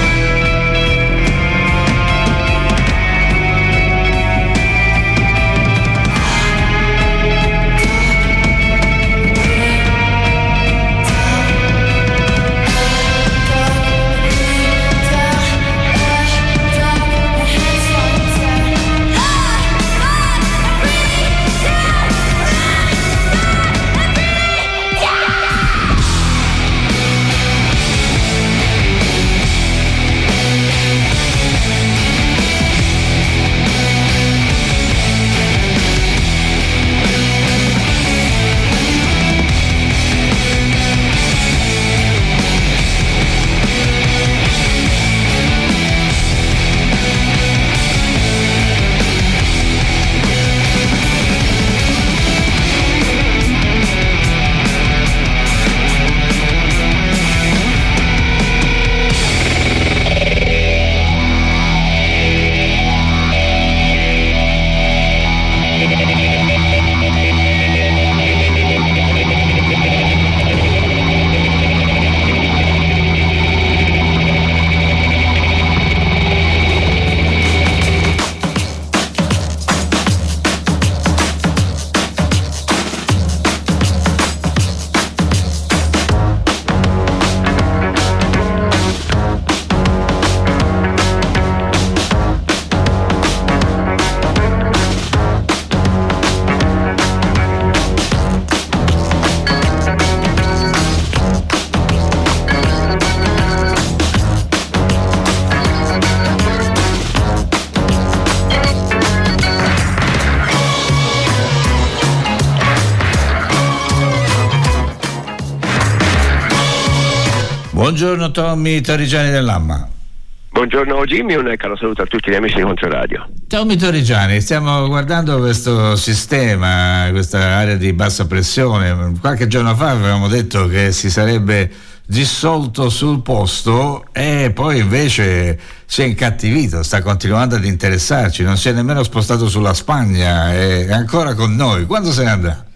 Buongiorno Tommy Torrigiani dell'Amma. Buongiorno Jimmy, un caro saluto a tutti gli amici di Controradio. Tommy Torrigiani, stiamo guardando questo sistema, questa area di bassa pressione. Qualche giorno fa avevamo detto che si sarebbe dissolto sul posto e poi invece si è incattivito, sta continuando ad interessarci, non si è nemmeno spostato sulla Spagna, è ancora con noi. Quando se ne andrà?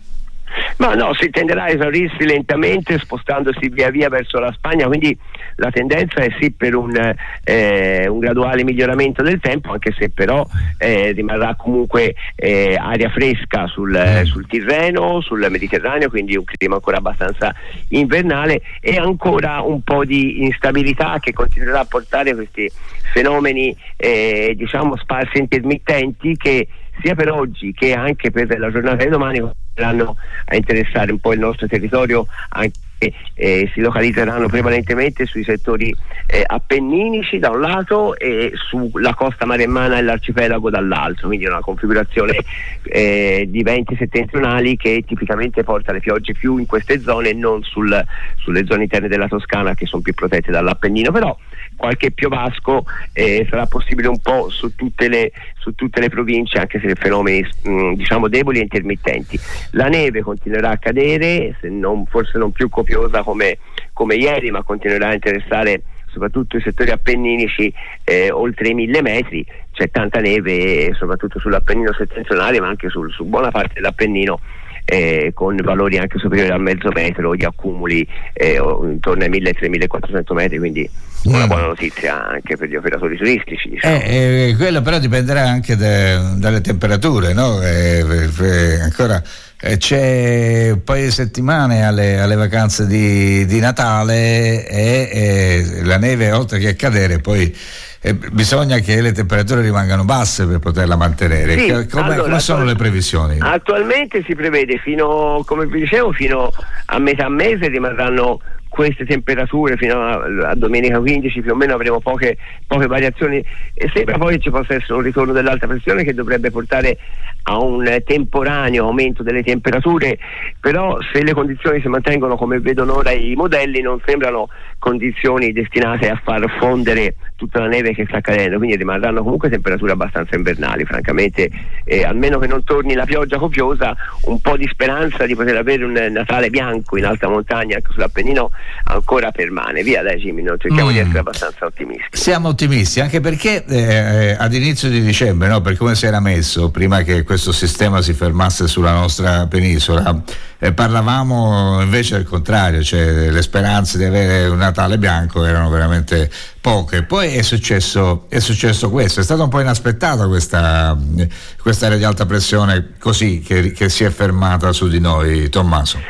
Ma no, si tenderà a esaurirsi lentamente spostandosi via via verso la Spagna, quindi la tendenza è sì per un, eh, un graduale miglioramento del tempo, anche se però eh, rimarrà comunque eh, aria fresca sul, eh, sul Tirreno, sul Mediterraneo, quindi un clima ancora abbastanza invernale e ancora un po' di instabilità che continuerà a portare questi fenomeni eh, diciamo sparsi intermittenti che sia per oggi che anche per la giornata di domani continueranno a interessare un po' il nostro territorio, anche eh, si localizzeranno prevalentemente sui settori eh, appenninici da un lato e sulla costa maremmana e l'arcipelago dall'altro, quindi una configurazione eh, di venti settentrionali che tipicamente porta le piogge più in queste zone e non sul, sulle zone interne della Toscana che sono più protette dall'Appennino, però qualche piovasco eh, sarà possibile un po' su tutte le, su tutte le province, anche se fenomeni mh, diciamo deboli e intermittenti. La neve continuerà a cadere, se non, forse non più copiosa come, come ieri, ma continuerà a interessare soprattutto i settori appenninici eh, oltre i mille metri. C'è tanta neve soprattutto sull'Appennino settentrionale, ma anche sul, su buona parte dell'Appennino, Eh, con valori anche superiori al mezzo metro di accumuli eh, intorno ai mille millequattrocento metri, quindi una buona notizia anche per gli operatori turistici, diciamo. eh, eh, quello però dipenderà anche de, dalle temperature, no? Eh, eh, ancora eh, c'è un paio di settimane alle, alle vacanze di, di Natale e, e la neve, oltre che cadere, poi eh, bisogna che le temperature rimangano basse per poterla mantenere. Sì, come, allora, come sono le previsioni? Attualmente si prevede fino, come vi dicevo, fino a metà mese rimarranno queste temperature, fino a, a domenica quindici più o meno avremo poche, poche variazioni, e sembra poi che ci possa essere un ritorno dell'alta pressione che dovrebbe portare a un temporaneo aumento delle temperature, però se le condizioni si mantengono come vedono ora i modelli non sembrano condizioni destinate a far fondere tutta la neve che sta cadendo, quindi rimarranno comunque temperature abbastanza invernali, francamente, eh, almeno che non torni la pioggia copiosa, un po' di speranza di poter avere un Natale bianco in alta montagna, anche sull'Appennino, ancora permane. Via dai Jimmy, non cerchiamo mm. di essere abbastanza ottimisti. Siamo ottimisti, anche perché eh, ad inizio di dicembre, no, per come si era messo prima che questo sistema si fermasse sulla nostra penisola, eh, parlavamo invece del contrario, cioè le speranze di avere un Natale bianco erano veramente poche. Poi è successo, è successo questo, è stata un po' inaspettata questa, questa area di alta pressione così che, che si è fermata su di noi, Tommaso.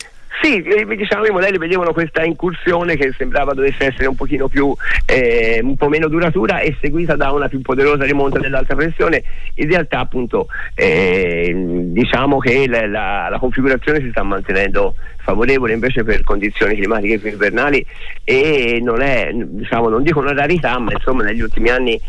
Sì, diciamo i modelli vedevano questa incursione che sembrava dovesse essere un pochino più eh, un po' meno duratura e seguita da una più poderosa rimonta dell'alta pressione. In realtà appunto eh, diciamo che la, la, la configurazione si sta mantenendo favorevole invece per condizioni climatiche più invernali, e non è, diciamo, non dico una rarità, ma insomma negli ultimi anni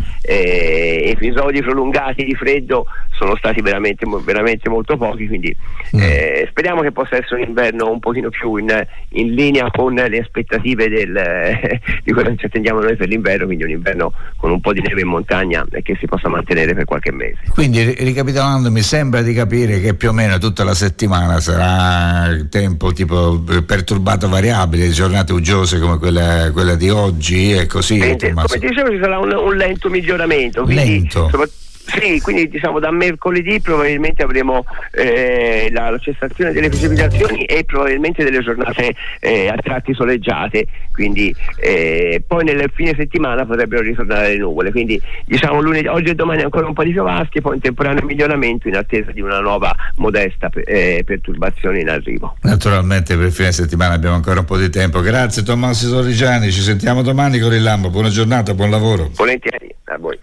eh, episodi prolungati di freddo sono stati veramente, veramente molto pochi, quindi eh, speriamo che possa essere un inverno un pochino più in, in linea con le aspettative del, eh, di quello che ci attendiamo noi per l'inverno, quindi un inverno con un po' di neve in montagna e che si possa mantenere per qualche mese. Quindi, ricapitolando, mi sembra di capire che più o meno tutta la settimana sarà il tempo tipo perturbato, variabile, giornate uggiose come quella, quella di oggi e così. Sente, come dicevo, ci sarà un, un lento miglioramento, quindi lento. Sì, quindi diciamo da mercoledì probabilmente avremo eh, la, la cessazione delle precipitazioni e probabilmente delle giornate eh, a tratti soleggiate, quindi eh, poi nel fine settimana potrebbero ritornare le nuvole, quindi diciamo lunedì, oggi e domani ancora un po' di piovaschi, poi un temporaneo miglioramento in attesa di una nuova modesta eh, perturbazione in arrivo. Naturalmente per il fine settimana abbiamo ancora un po' di tempo. Grazie Tommaso Torrigiani, ci sentiamo domani con il Lambo, buona giornata, buon lavoro. Volentieri, a voi.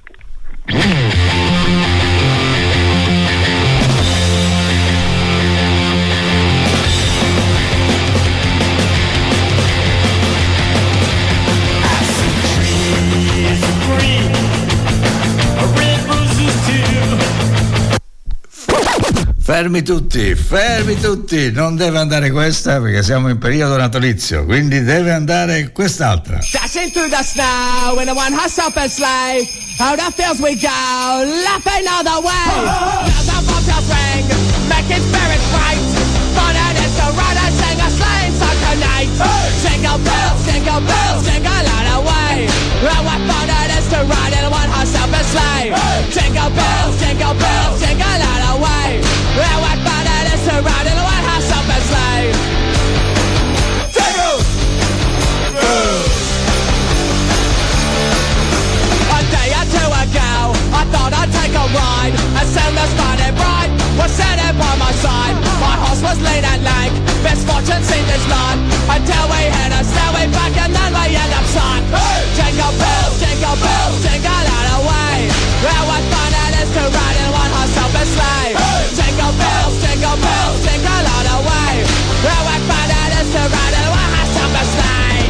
Fermi tutti, fermi tutti, non deve andare questa perché siamo in periodo natalizio, quindi deve andare quest'altra. Dashing through the snow in a one horse open sleigh. How the fields we go, laughing all the way. Bells on bobtails ring, making spirits bright. Fun it is to ride and sing a sleighing song tonight. Jingle bells, jingle bells, jingle all the way. Oh, what fun it is to ride in a one horse open sleigh. Jingle bells, jingle bells, jingle all the way. Oh, what fun it is to ride in a one horse open sleigh. Jingle! A day or two ago, I thought I'd take a ride. As soon as started right, was sitting by my side. My horse was lean and lank, misfortune seemed his lot. Until we hit a stairway back and then we end up shot. Jingle bells, jingle bells, jingle all the way. Oh, what fun it is to ride in one horse open sleigh. Jingle bells, jingle bells, jingle all the way. Oh, what fun it is to ride in one horse open sleigh.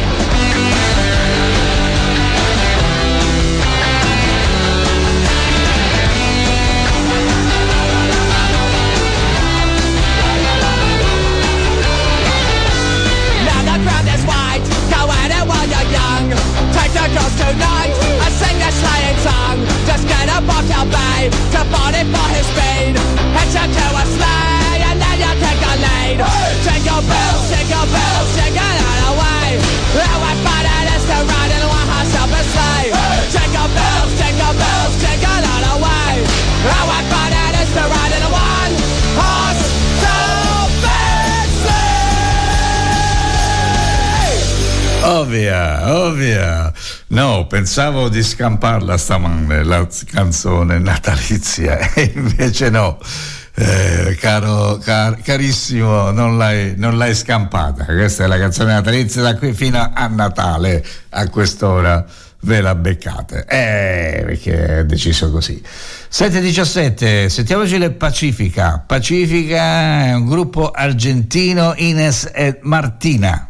Ground is white, go at it while you're young. Take the girls tonight and sing the sleighing song. Just get a bobtail babe to body for his speed. Hitch her to a sleigh and then you take a lead. Jingle bells, jingle bells, jingle all the way. Oh, what fun it is to ride in a one-horse open sleigh. Jingle bells, jingle bells, jingle all the way. Oh, what fun it is to ride in a one-horse open sleigh. Ovvia, ovvia. No, pensavo di scamparla stamane la canzone natalizia e invece no. eh, caro, car, carissimo, non l'hai, non l'hai scampata. Questa è la canzone natalizia da qui fino a Natale, a quest'ora ve la beccate, eh, perché è deciso così. sette e diciassette, sentiamoci le Pacifica. Pacifica è un gruppo argentino, Ines e Martina.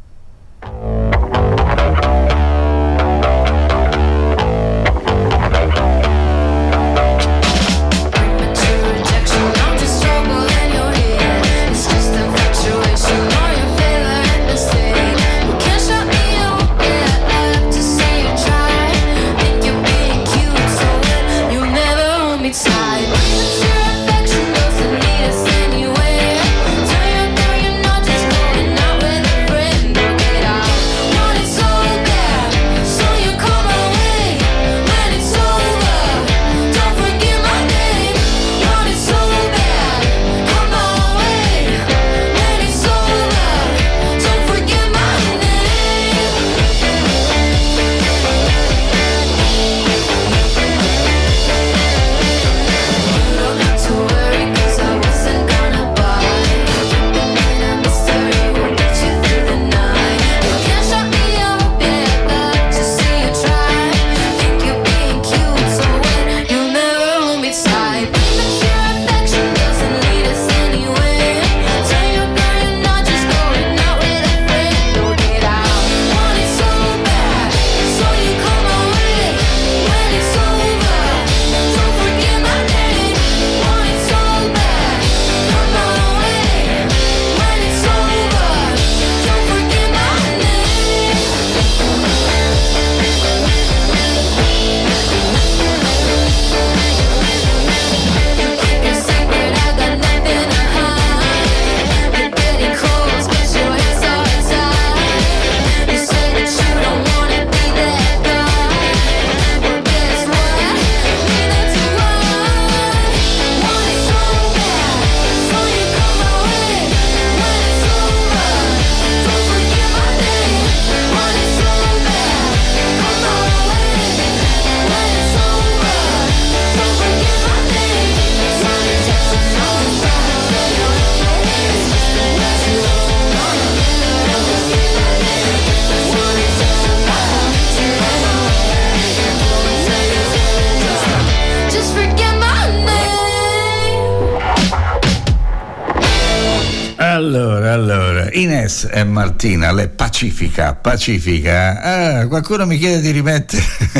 Allora, allora, Ines e Martina, le Pacifica, Pacifica. Ah, qualcuno mi chiede di rimettere,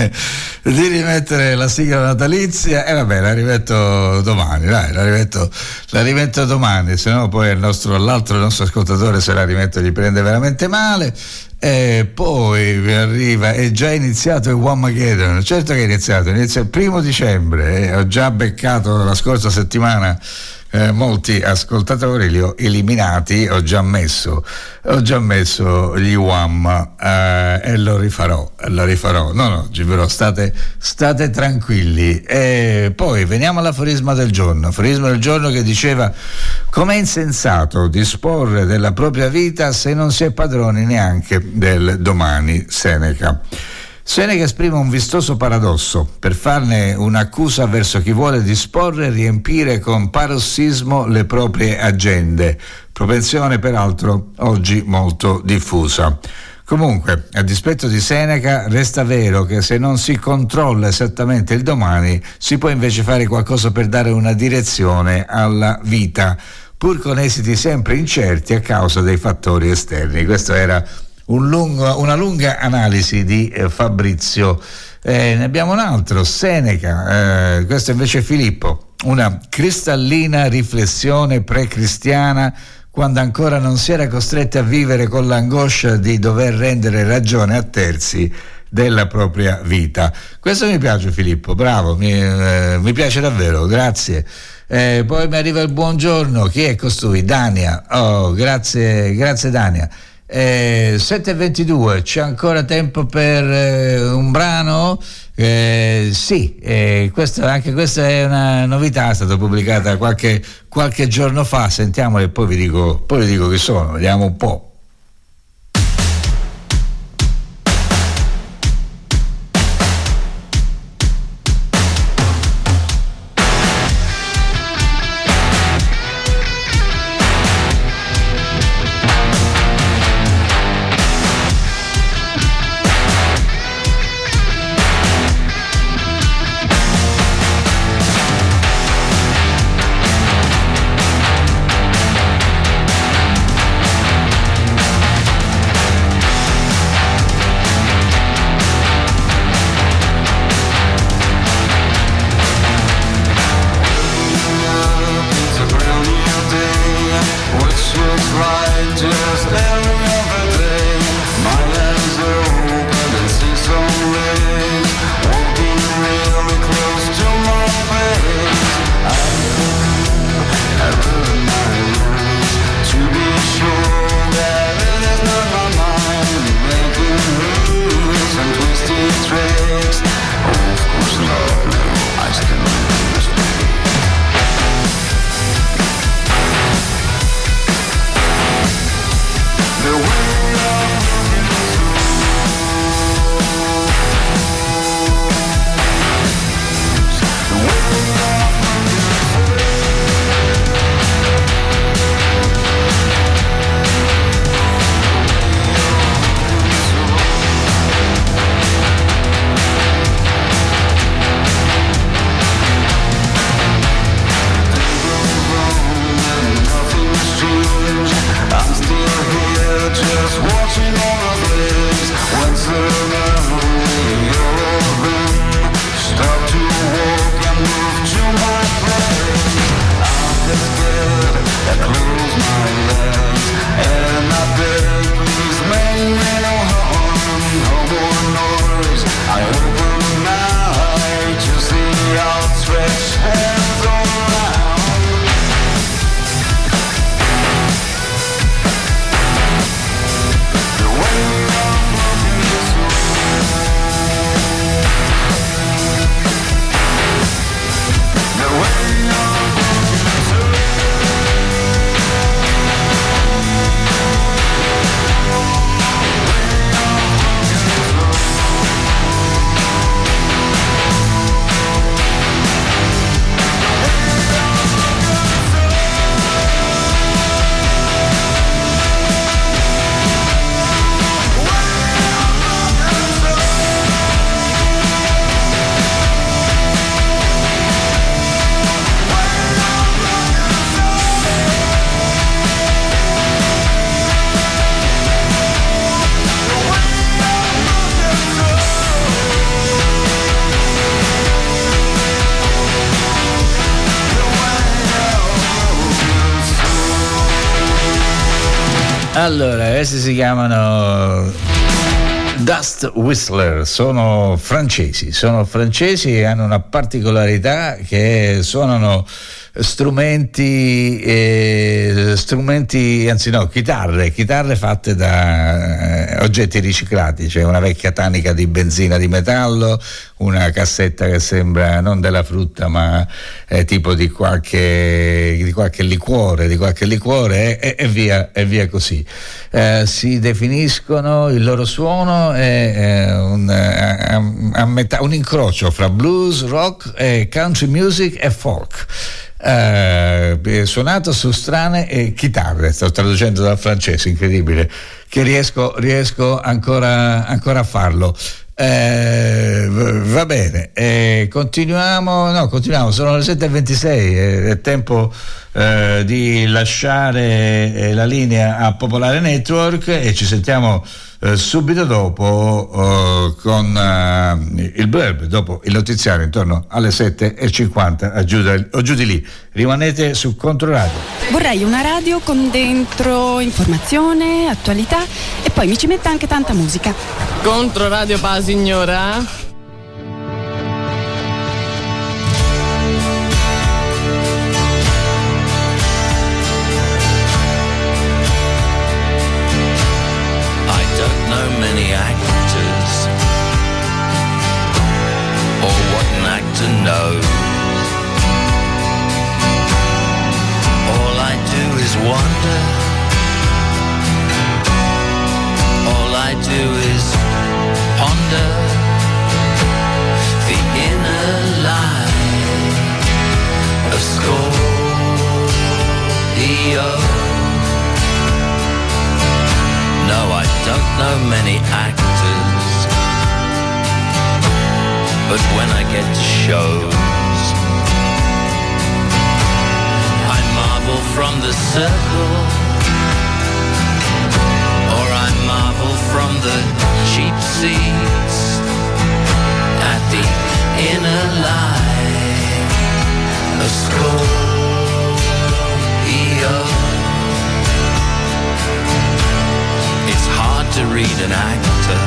di rimettere la sigla natalizia, e eh, vabbè, la rimetto domani, dai, la rimetto, la rimetto domani, se no poi il nostro, l'altro nostro ascoltatore se la rimetto gli prende veramente male. E poi vi arriva, è già iniziato il Whamageddon. Certo che è iniziato, inizia il primo dicembre, eh, ho già beccato la scorsa settimana Eh, molti ascoltatori, li ho eliminati, ho già messo ho già messo gli Wham, eh, e lo rifarò lo rifarò no no però state, state tranquilli. E poi veniamo all'aforisma del giorno aforisma del giorno che diceva: com'è insensato disporre della propria vita se non si è padroni neanche del domani. Seneca. Seneca esprime un vistoso paradosso per farne un'accusa verso chi vuole disporre e riempire con parossismo le proprie agende, propensione peraltro oggi molto diffusa. Comunque, a dispetto di Seneca, resta vero che se non si controlla esattamente il domani, si può invece fare qualcosa per dare una direzione alla vita, pur con esiti sempre incerti a causa dei fattori esterni. Questo era Un lungo, una lunga analisi di eh, Fabrizio. Eh, ne abbiamo un altro, Seneca, eh, questo invece è Filippo. Una cristallina riflessione pre-cristiana, quando ancora non si era costretti a vivere con l'angoscia di dover rendere ragione a terzi della propria vita. Questo mi piace, Filippo, bravo, mi, eh, mi piace davvero, grazie. Eh, poi mi arriva il buongiorno, chi è costui? Dania. Oh, grazie, grazie Dania. Eh, sette e ventidue, c'è ancora tempo per eh, un brano? Eh, sì, eh, questo, anche questa è una novità, è stata pubblicata qualche, qualche giorno fa. Sentiamola e poi vi dico, poi vi dico chi sono, vediamo un po'. Allora, questi si chiamano Dust Whistler, sono francesi, sono francesi e hanno una particolarità che suonano strumenti, eh, strumenti, anzi no, chitarre, chitarre fatte da eh, oggetti riciclati, cioè una vecchia tanica di benzina di metallo, una cassetta che sembra non della frutta ma eh, tipo di qualche, di qualche liquore, di qualche liquore e, e via, e via così. Eh, si definiscono, il loro suono è eh, un, a, a metà, un incrocio fra blues, rock, e country music e folk. Uh, suonato su strane eh, chitarre, sto traducendo dal francese, incredibile che riesco, riesco ancora, ancora a farlo. Eh, va bene, eh, continuiamo, no, continuiamo, sono le sette e ventisei, eh, è tempo eh, di lasciare eh, la linea a Popolare Network e ci sentiamo eh, subito dopo eh, con eh, il Blurb, dopo il notiziario intorno alle sette e cinquanta o giù, o giù di lì. Rimanete su Controradio. Vorrei una radio con dentro informazione, attualità e poi mi ci metta anche tanta musica. Controradio pa signora. Many actors, or what an actor knows. All I do is wonder. All I do is ponder the inner life of Scorpio. No, I don't know many actors, but when I get to shows, I marvel from the circle, or I marvel from the cheap seats at the inner life of Scorpio. It's hard to read an actor.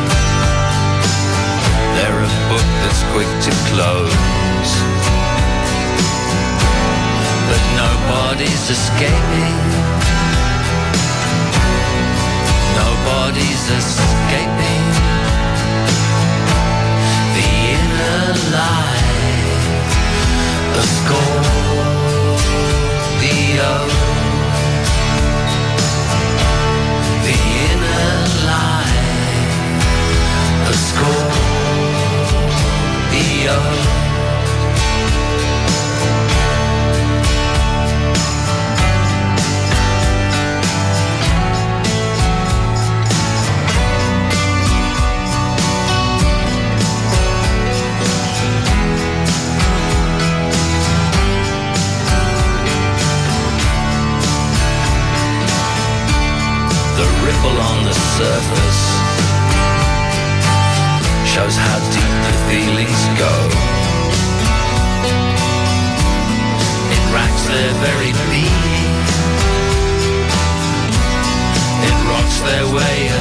They're a book that's quick to close, but nobody's escaping. Nobody's escaping the inner life of Scorpio. The inner life of Scorpio. Ripple on the surface shows how deep the feelings go. It racks their very being. It rocks their way